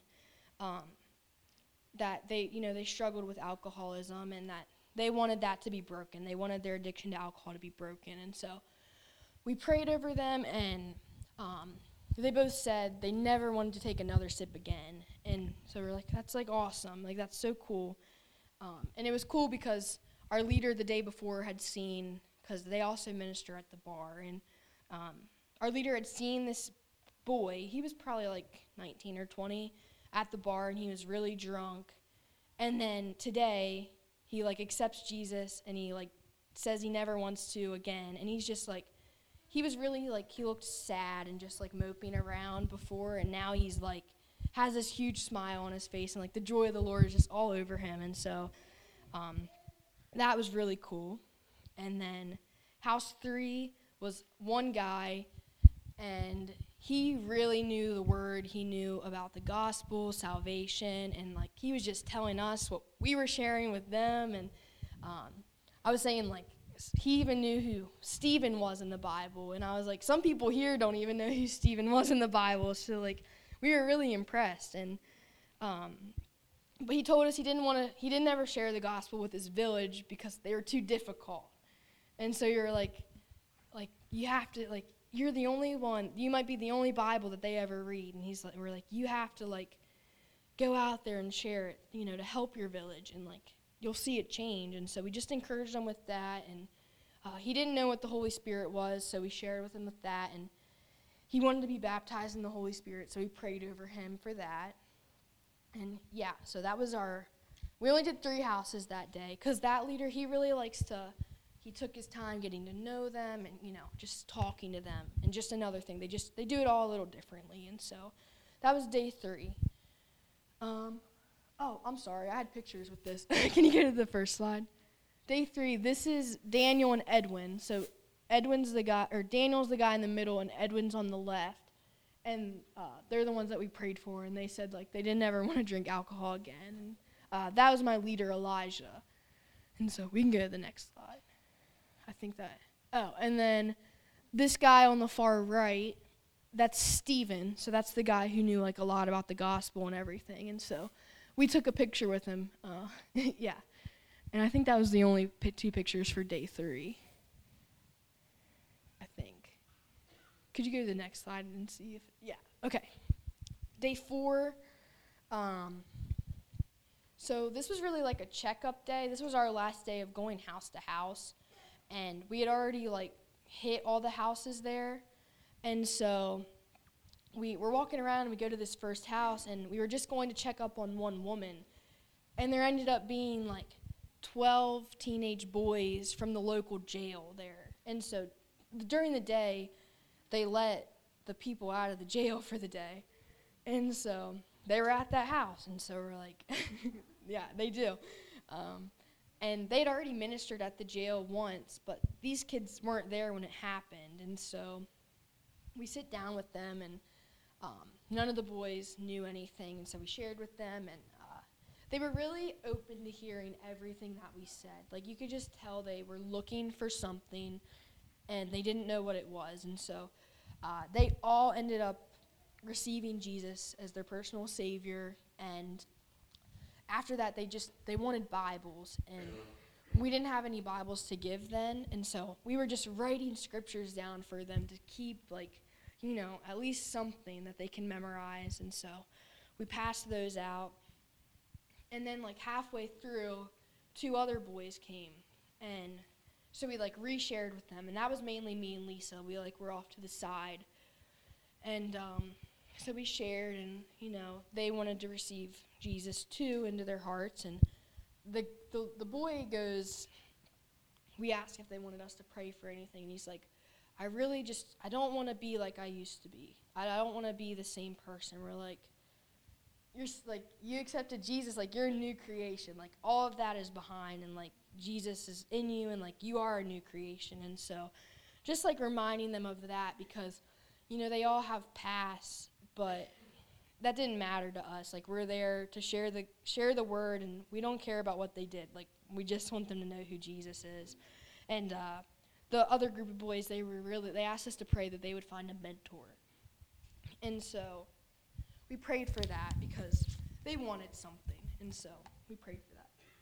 that they struggled with alcoholism, and that they wanted that to be broken. They wanted their addiction to alcohol to be broken. And so we prayed over them, and they both said they never wanted to take another sip again. And so we're like, that's awesome. That's so cool. And it was cool because our leader the day before had seen, because they also minister at the bar, and our leader had seen this boy. He was probably 19 or 20 at the bar, and he was really drunk. And then today he accepts Jesus, and he says he never wants to again. And he's just he was really he looked sad and just moping around before, and now he's has this huge smile on his face, and the joy of the Lord is just all over him. And so that was really cool. And then house 3 was one guy, and he really knew the word. He knew about the gospel, salvation, and he was just telling us what we were sharing with them. And I was saying he even knew who Stephen was in the Bible, and I was some people here don't even know who Stephen was in the Bible. So we were really impressed. And but he told us he didn't ever share the gospel with his village because they were too difficult. And so you're you have to you're the only one, you might be the only Bible that they ever read. And we're you have to go out there and share it, to help your village, and you'll see it change. And so we just encouraged him with that. And he didn't know what the Holy Spirit was, so we shared with him with that. And he wanted to be baptized in the Holy Spirit, so we prayed over him for that. And yeah, so that was we only did 3 houses that day, because that leader, he really he took his time getting to know them, and just talking to them. And just another thing, they do it all a little differently. And so that was day 3. Oh, I'm sorry, I had pictures with this. Can you go to the first slide? Day 3, this is Daniel and Edwin. So Edwin's the guy, or Daniel's the guy in the middle, and Edwin's on the left. And they're the ones that we prayed for, and they said, like, they didn't ever want to drink alcohol again. And that was my leader, Elijah. And so we can go to the next slide. I think that. Oh, and then this guy on the far right, that's Stephen. So that's the guy who knew, like, a lot about the gospel and everything. And so we took a picture with him. Yeah. And I think that was the only 2 pictures for day 3. I think. Could you go to the next slide and see if, yeah, okay. Day 4, so this was really like a checkup day. This was our last day of going house to house, and we had already like hit all the houses there, and so we were walking around and we go to this first house, and we were just going to check up on one woman, and there ended up being like 12 teenage boys from the local jail there, and so during the day, they let the people out of the jail for the day. And so they were at that house. And so we're like, yeah, they do. And they'd already ministered at the jail once, but these kids weren't there when it happened. And so we sit down with them, and none of the boys knew anything. And so we shared with them, and they were really open to hearing everything that we said. Like, you could just tell they were looking for something, and they didn't know what it was. And so they all ended up receiving Jesus as their personal Savior. And after that, they wanted Bibles. And we didn't have any Bibles to give then. And so we were just writing scriptures down for them to keep, like, you know, at least something that they can memorize. And so we passed those out. And then, like, halfway through, 2 other boys came. And so we, like, reshared with them, and that was mainly me and Lisa. We, like, were off to the side. And so we shared, and, you know, they wanted to receive Jesus, too, into their hearts. And the boy goes, we asked if they wanted us to pray for anything, and he's like, I don't want to be like I used to be. I don't want to be the same person. We're like, you accepted Jesus, like, you're a new creation. Like, all of that is behind, and, like, Jesus is in you, and, like, you are a new creation. And so just, like, reminding them of that, because, you know, they all have pasts, but that didn't matter to us. Like, we're there to share the word, and we don't care about what they did. Like, we just want them to know who Jesus is. And the other group of boys, they asked us to pray that they would find a mentor. And so we prayed for that because they wanted something, and so we prayed for that.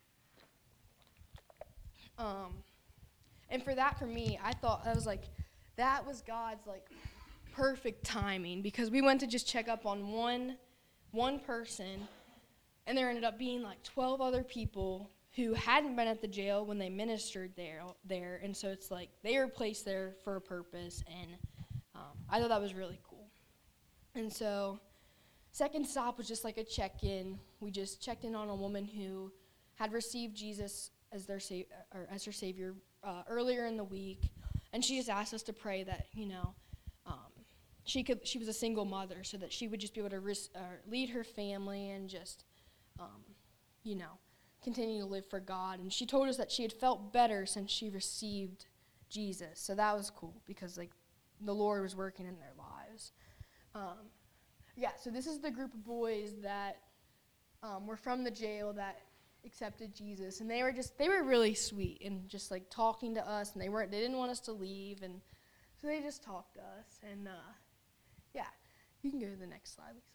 And for me, I thought, I was like, that was God's, like, perfect timing, because we went to just check up on one person, and there ended up being, like, 12 other people who hadn't been at the jail when they ministered there, and so it's like they were placed there for a purpose, and I thought that was really cool. And so second stop was just like a check-in. We just checked in on a woman who had received Jesus as her Savior earlier in the week, and she just asked us to pray that, you know, she was a single mother, so that she would just be able to lead her family and just, you know, continue to live for God. And she told us that she had felt better since she received Jesus, so that was cool, because, like, the Lord was working in their lives. Yeah, so this is the group of boys that were from the jail that accepted Jesus, and they were really sweet, and just, like, talking to us, and they didn't want us to leave, and so they just talked to us. And yeah, you can go to the next slide, Lisa.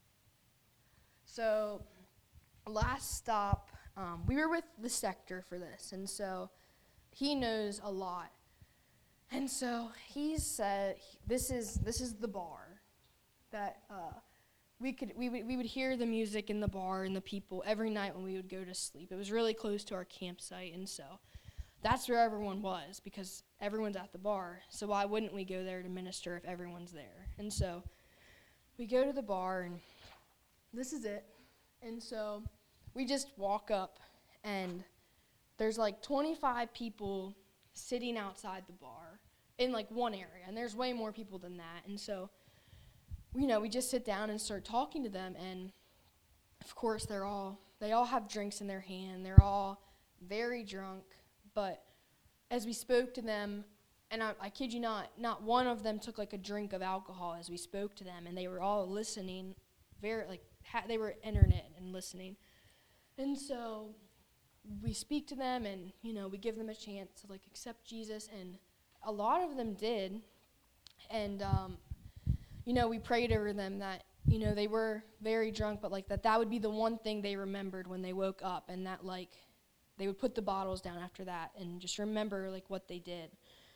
So last stop, we were with the sector for this, and so he knows a lot, and so he said this is the bar that we would hear the music in the bar and the people every night when we would go to sleep. It was really close to our campsite, and so that's where everyone was, because everyone's at the bar. So why wouldn't we go there to minister if everyone's there? And so we go to the bar, and this is it. And so we just walk up, and there's like 25 people sitting outside the bar in like one area, and there's way more people than that. And so, you know, we just sit down and start talking to them, and of course they all have drinks in their hand. They're all very drunk, but as we spoke to them And I kid you not one of them took like a drink of alcohol as we spoke to them, and they were all listening, they were internet and listening. And so we speak to them, and we give them a chance to like accept Jesus, and a lot of them did. And we prayed over them that they were very drunk, but like that would be the one thing they remembered when they woke up, and that like they would put the bottles down after that and just remember like what they did.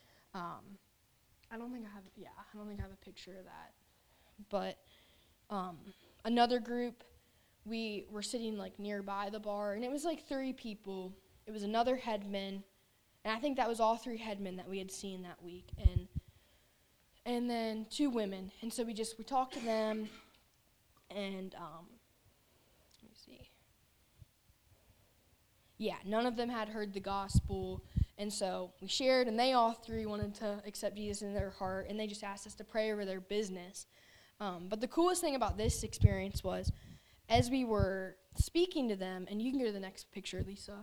I don't think I have a picture of that. But another group, we were sitting like nearby the bar, and it was like 3 people. It was another headman, and I think that was all 3 headmen that we had seen that week, and then 2 women. And so we talked to them, and let me see. Yeah, none of them had heard the gospel. And so we shared, and they all 3 wanted to accept Jesus in their heart, and they just asked us to pray over their business. But the coolest thing about this experience was, as we were speaking to them, and you can go to the next picture, Lisa.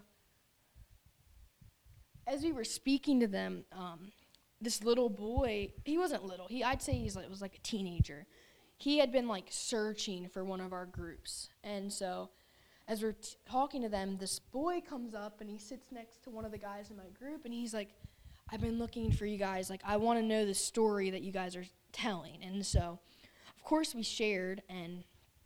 As we were speaking to them, this little boy, he wasn't little. I'd say he was like a teenager. He had been like searching for one of our groups, and so as we're talking to them, this boy comes up, and he sits next to one of the guys in my group, and he's like, I've been looking for you guys. Like, I want to know the story that you guys are telling. And so, of course, we shared, and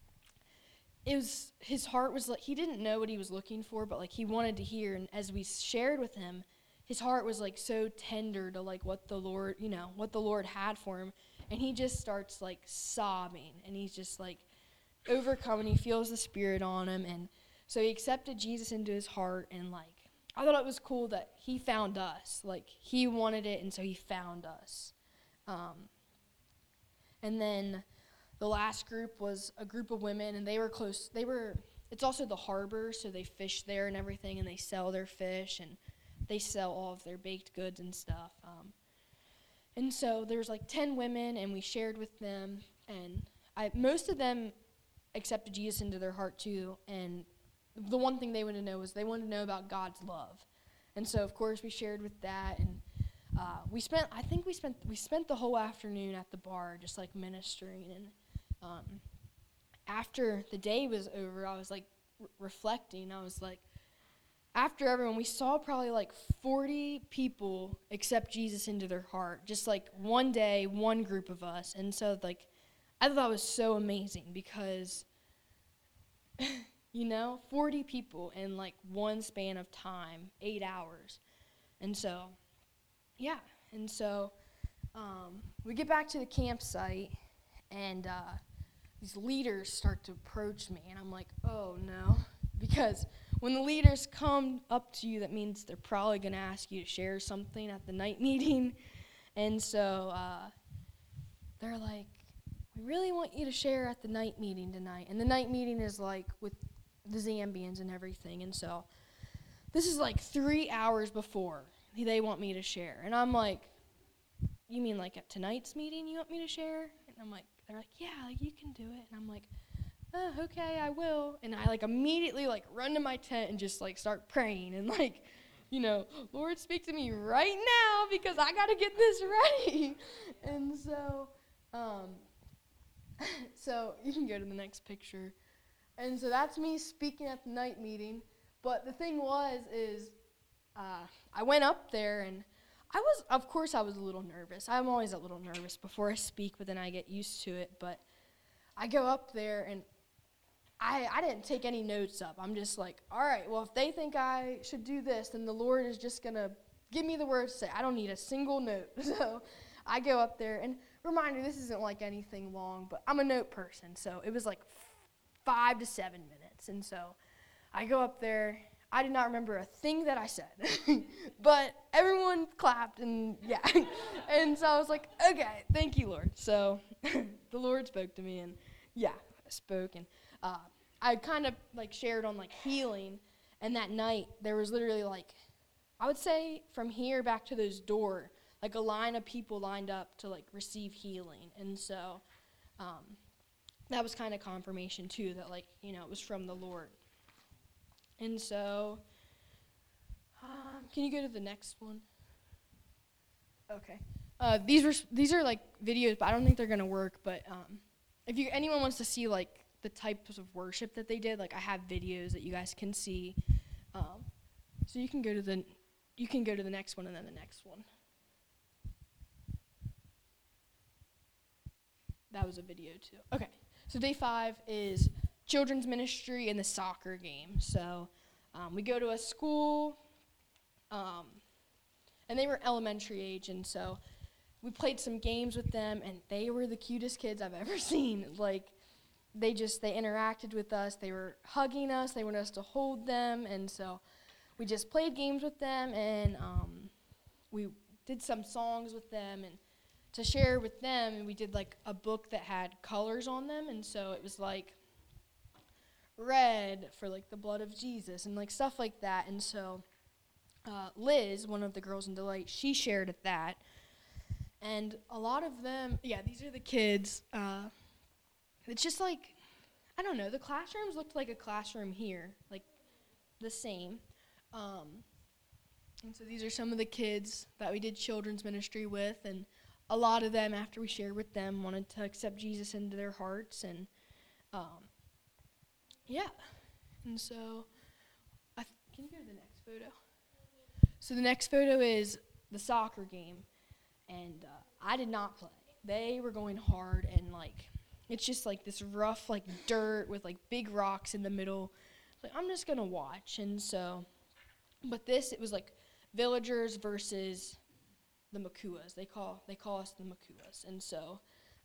his heart was like, he didn't know what he was looking for, but like he wanted to hear. And as we shared with him, his heart was like so tender to like what the Lord had for him. And he just starts like sobbing, and he's just like overcome, and he feels the Spirit on him. And so he accepted Jesus into his heart, and like I thought it was cool that he found us. Like he wanted it, and so he found us. And then the last group was a group of women, and they were close. It's also the harbor, so they fish there and everything, and they sell their fish, and they sell all of their baked goods and stuff. And so there was like 10 women, and we shared with them, and most of them accepted Jesus into their heart too. And the one thing they wanted to know was they wanted to know about God's love. And so of course we shared with that, and we spent the whole afternoon at the bar just like ministering. And after the day was over, I was like reflecting. I was like, after everyone, we saw probably like 40 people accept Jesus into their heart, just like one day, one group of us. And so like I thought that was so amazing because 40 people in like one span of time, 8 hours. And so we get back to the campsite, and these leaders start to approach me, and I'm like, oh no, because when the leaders come up to you, that means they're probably going to ask you to share something at the night meeting. And so they're like, we really want you to share at the night meeting tonight. And the night meeting is like with the Zambians and everything. And so this is like 3 hours before they want me to share. And I'm like, you mean like at tonight's meeting you want me to share? And I'm like, they're like, yeah, like you can do it. And I'm like, oh, okay, I will. And I like immediately like run to my tent and just like start praying and like, Lord, speak to me right now because I got to get this ready. And so, so you can go to the next picture. And so that's me speaking at the night meeting. But the thing is I went up there, and I was a little nervous. I'm always a little nervous before I speak, but then I get used to it. But I go up there, and I didn't take any notes up. I'm just like, all right, well, if they think I should do this, then the Lord is just going to give me the words to say. I don't need a single note. So I go up there, and reminder, this isn't like anything long, but I'm a note person. So it was like 5 to 7 minutes. And so I go up there. I did not remember a thing that I said, but everyone clapped, and yeah. And so I was like, okay, thank you, Lord. So the Lord spoke to me, and yeah, I spoke, and I kind of like shared on like healing. And that night there was literally like, I would say from here back to those door, like a line of people lined up to like receive healing. And so that was kind of confirmation too that like, it was from the Lord. And so, can you go to the next one? Okay. These are like videos, but I don't think they're gonna work. But if anyone wants to see like the types of worship that they did, like I have videos that you guys can see. So you can go to the next one and then the next one. That was a video too. Okay. So day 5 is children's ministry and the soccer game. So we go to a school, and they were elementary age, and so we played some games with them, and they were the cutest kids I've ever seen. Like, they interacted with us. They were hugging us. They wanted us to hold them, and so we just played games with them, and we did some songs with them, and to share with them, and we did like a book that had colors on them, and so it was like red for like the blood of Jesus and like stuff like that. And so Liz, one of the girls in Delight, she shared at that, and a lot of them, these are the kids. It's just like, I don't know, the classrooms looked like a classroom here, like the same. And so these are some of the kids that we did children's ministry with, and a lot of them, after we shared with them, wanted to accept Jesus into their hearts, and And so, can you go to the next photo? So the next photo is the soccer game, and I did not play. They were going hard, and like, it's just like this rough like dirt with like big rocks in the middle. Like, I'm just gonna watch, and so, but it was like villagers versus the Makuas. They call us the Makuas, and so,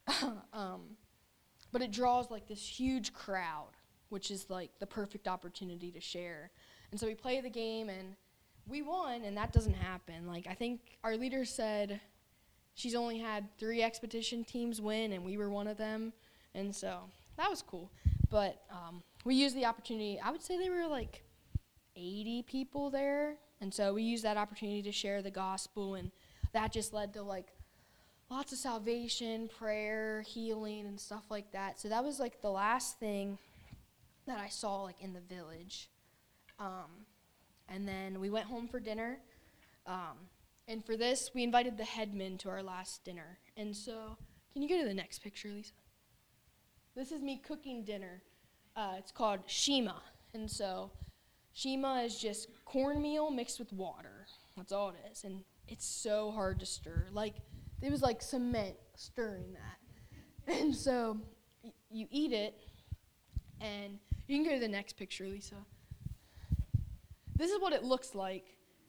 but it draws like this huge crowd, which is like the perfect opportunity to share. And so we play the game, and we won, and that doesn't happen. Like, I think our leader said she's only had 3 expedition teams win, and we were one of them, and so that was cool. But we used the opportunity. I would say there were like 80 people there, and so we used that opportunity to share the gospel, and that just led to like lots of salvation, prayer, healing, and stuff like that. So that was like the last thing that I saw like in the village. And then we went home for dinner. And for this, we invited the headman to our last dinner. And so, can you go to the next picture, Lisa? This is me cooking dinner. It's called Shema. And so, Shema is just cornmeal mixed with water. That's all it is. And it's so hard to stir. Like, it was like cement stirring that. And so, you eat it, and you can go to the next picture, Lisa. This is what it looks like.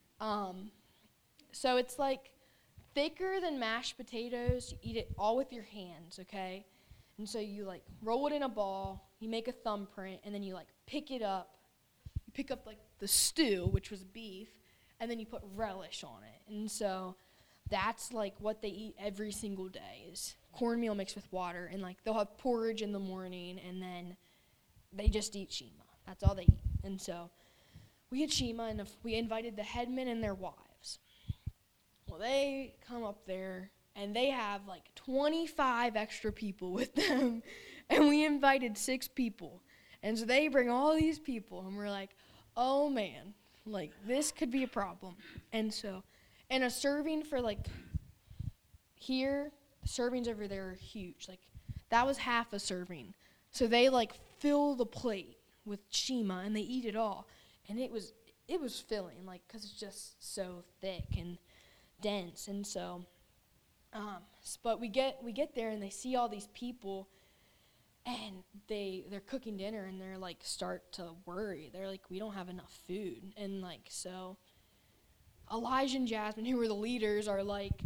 So it's like thicker than mashed potatoes. You eat it all with your hands, okay? And so you like roll it in a ball, you make a thumbprint, and then you like pick it up. You pick up like the stew, which was beef, and then you put relish on it. And so that's like what they eat every single day is cornmeal mixed with water. And like they'll have porridge in the morning, and then they just eat Shema. That's all they eat. And so we had Shema, and we invited the headmen and their wives. Well, they come up there, and they have like 25 extra people with them, and we invited 6 people. And so they bring all these people, and we're like, oh man, like this could be a problem. And so, and a serving for like here, the servings over there are huge. Like that was half a serving. So they like fill the plate with Shema, and they eat it all. And it was filling, like, because it's just so thick and dense. And so, but we get there, and they see all these people, and they're cooking dinner, and they're like start to worry. They're like, we don't have enough food. And like, so Elijah and Jasmine, who were the leaders, are like,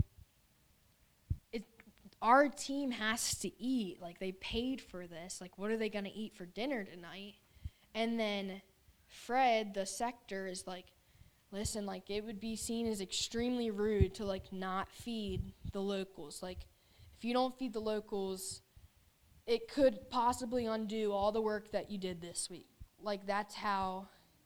our team has to eat. Like, they paid for this. Like, what are they going to eat for dinner tonight? And then Fred, the sector, is like, listen, like, it would be seen as extremely rude to, like, not feed the locals. Like, if you don't feed the locals, it could possibly undo all the work that you did this week. Like, that's how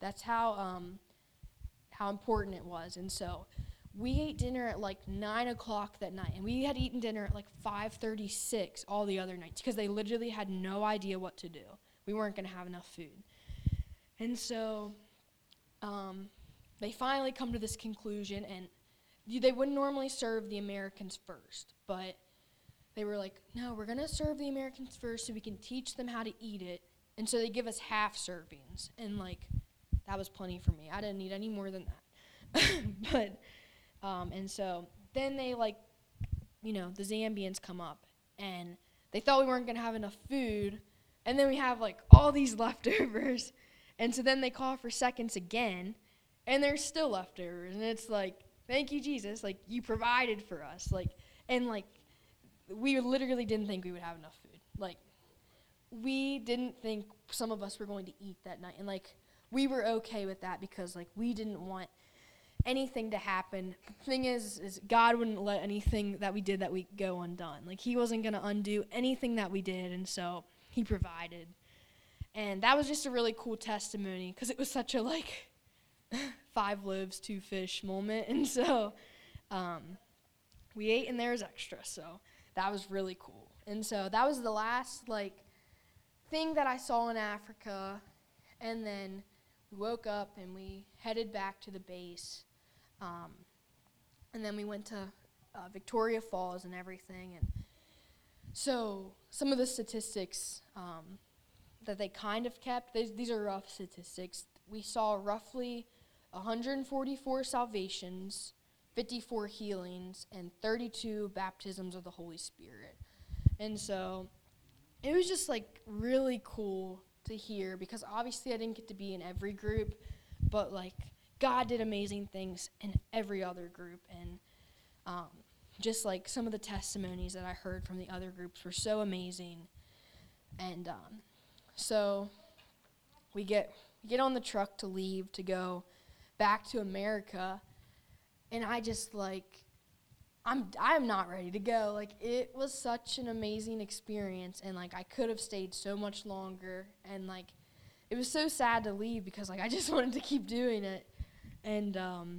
important it was. And so we ate dinner at, like, 9 o'clock that night, and we had eaten dinner at, like, 5:36 all the other nights because they literally had no idea what to do. We weren't going to have enough food. And so they finally come to this conclusion, and they wouldn't normally serve the Americans first, but they were like, no, we're going to serve the Americans first so we can teach them how to eat it. And so they give us half servings. And, like, that was plenty for me. I didn't need any more than that. And so then they, like, the Zambians come up. And they thought we weren't going to have enough food. And then we have, like, all these leftovers. And so then they call for seconds again. And there's still leftovers. And it's like, thank you, Jesus. Like, you provided for us. Like, and, like, we literally didn't think we would have enough food. Like, we didn't think some of us were going to eat that night. And, like, we were okay with that because, like, we didn't want anything to happen. The thing is God wouldn't let anything that we did that week go undone. Like, he wasn't going to undo anything that we did, and so he provided. And that was just a really cool testimony because it was such a, like, 5 loaves, 2 fish moment. And so we ate and there was extra, so that was really cool. And so that was the last, like, thing that I saw in Africa. And then we woke up and we headed back to the base. And then we went to Victoria Falls and everything. And so some of the statistics that they kind of kept, these are rough statistics. We saw roughly 144 salvations, 54 healings, and 32 baptisms of the Holy Spirit. And so it was just, like, really cool to hear because obviously I didn't get to be in every group, but, like, God did amazing things in every other group. And just, like, some of the testimonies that I heard from the other groups were so amazing. And so we get on the truck to leave to go back to America, and I just, like, I'm not ready to go. Like, it was such an amazing experience, and, like, I could have stayed so much longer, and, like, it was so sad to leave because, like, I just wanted to keep doing it. And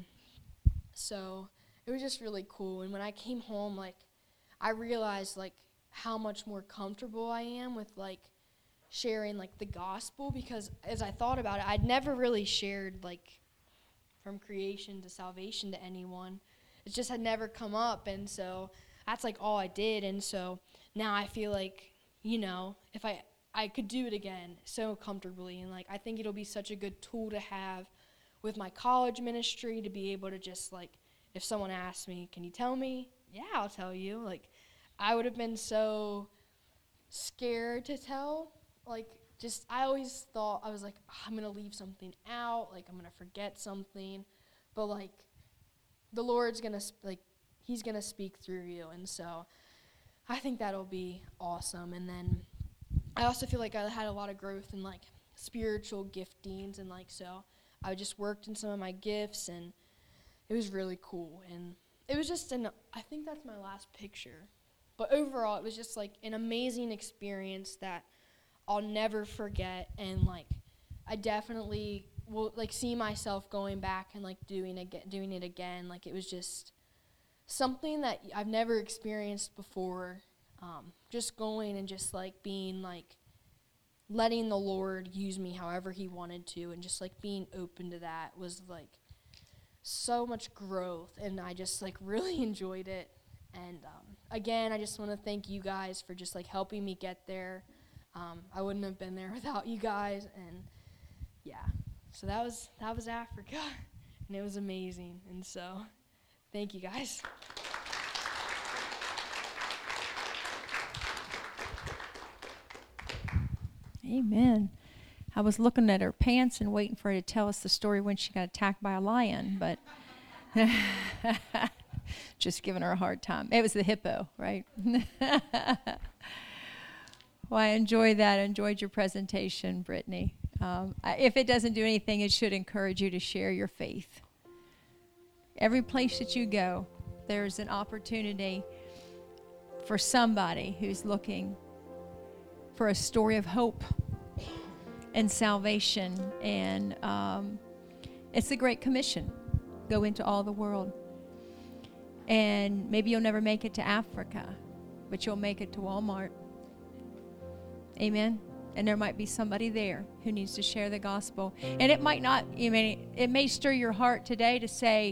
so it was just really cool. And when I came home, like, I realized, like, how much more comfortable I am with, like, sharing, like, the gospel, because as I thought about it, I'd never really shared, like, from creation to salvation to anyone. It just had never come up, and so that's, like, all I did. And so now I feel like, if I could do it again so comfortably, and, like, I think it'll be such a good tool to have with my college ministry to be able to just, like, if someone asks me, can you tell me? Yeah, I'll tell you. Like, I would have been so scared to tell. Like, just, I always thought, I was like, I'm going to leave something out. Like, I'm going to forget something. But, like, the Lord's going to, like, he's going to speak through you. And so I think that'll be awesome. And then I also feel like I had a lot of growth in, like, spiritual giftings. And, like, so I just worked in some of my gifts, and it was really cool. And it was just I think that's my last picture. But overall, it was just, like, an amazing experience that I'll never forget. And, like, I definitely will, like, see myself going back and, like, doing it again. Like, it was just something that I've never experienced before. Just going and just, like, being, like, letting the Lord use me however he wanted to, and just, like, being open to that was, like, so much growth, and I just, like, really enjoyed it. And again, I just want to thank you guys for just, like, helping me get there. I wouldn't have been there without you guys. And yeah, so that was Africa, and it was amazing. And so thank you guys. Amen. I was looking at her pants and waiting for her to tell us the story when she got attacked by a lion, but just giving her a hard time. It was the hippo, right? Well, I enjoyed that. I enjoyed your presentation, Brittany. If it doesn't do anything, it should encourage you to share your faith. Every place that you go, there's an opportunity for somebody who's looking for a story of hope and salvation. And it's the Great Commission. Go into all the world. And maybe you'll never make it to Africa, but you'll make it to Walmart. Amen. And there might be somebody there who needs to share the gospel. And it might not, it may stir your heart today to say,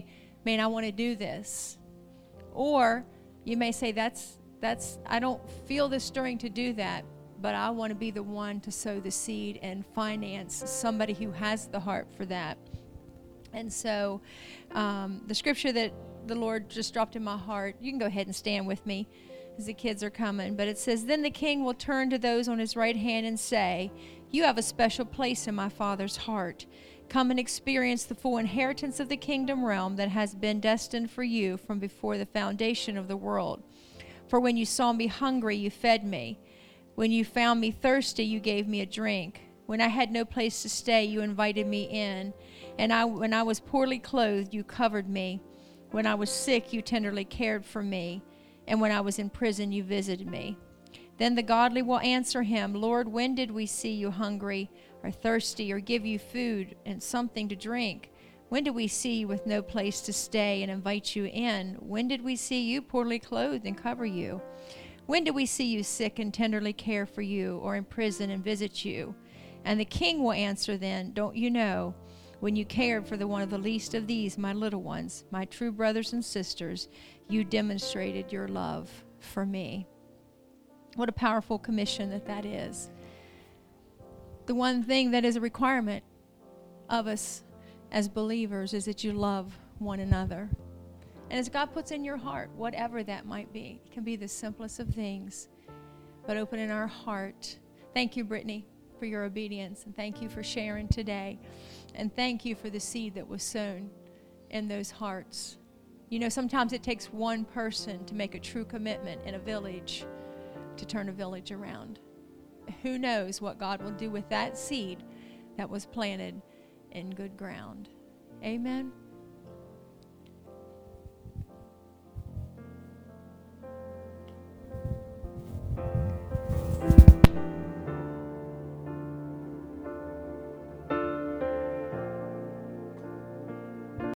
man, I want to do this. Or you may say, I don't feel the stirring to do that, but I want to be the one to sow the seed and finance somebody who has the heart for that. And so the scripture that the Lord just dropped in my heart, you can go ahead and stand with me as the kids are coming, but it says, then the king will turn to those on his right hand and say, you have a special place in my Father's heart. Come and experience the full inheritance of the kingdom realm that has been destined for you from before the foundation of the world. For when you saw me hungry, you fed me. When you found me thirsty, you gave me a drink. When I had no place to stay, you invited me in. And when I was poorly clothed, you covered me. When I was sick, you tenderly cared for me. And when I was in prison, you visited me. Then the godly will answer him, Lord, when did we see you hungry or thirsty or give you food and something to drink? When did we see you with no place to stay and invite you in? When did we see you poorly clothed and cover you? When did we see you sick and tenderly care for you, or in prison and visit you? And the king will answer then, don't you know, when you cared for the one of the least of these, my little ones, my true brothers and sisters, you demonstrated your love for me. What a powerful commission that is. The one thing that is a requirement of us as believers is that you love one another. And as God puts in your heart, whatever that might be, it can be the simplest of things, but open in our heart. Thank you, Brittany, for your obedience, and thank you for sharing today, and thank you for the seed that was sown in those hearts. You know, sometimes it takes one person to make a true commitment in a village to turn a village around. Who knows what God will do with that seed that was planted in good ground. Amen.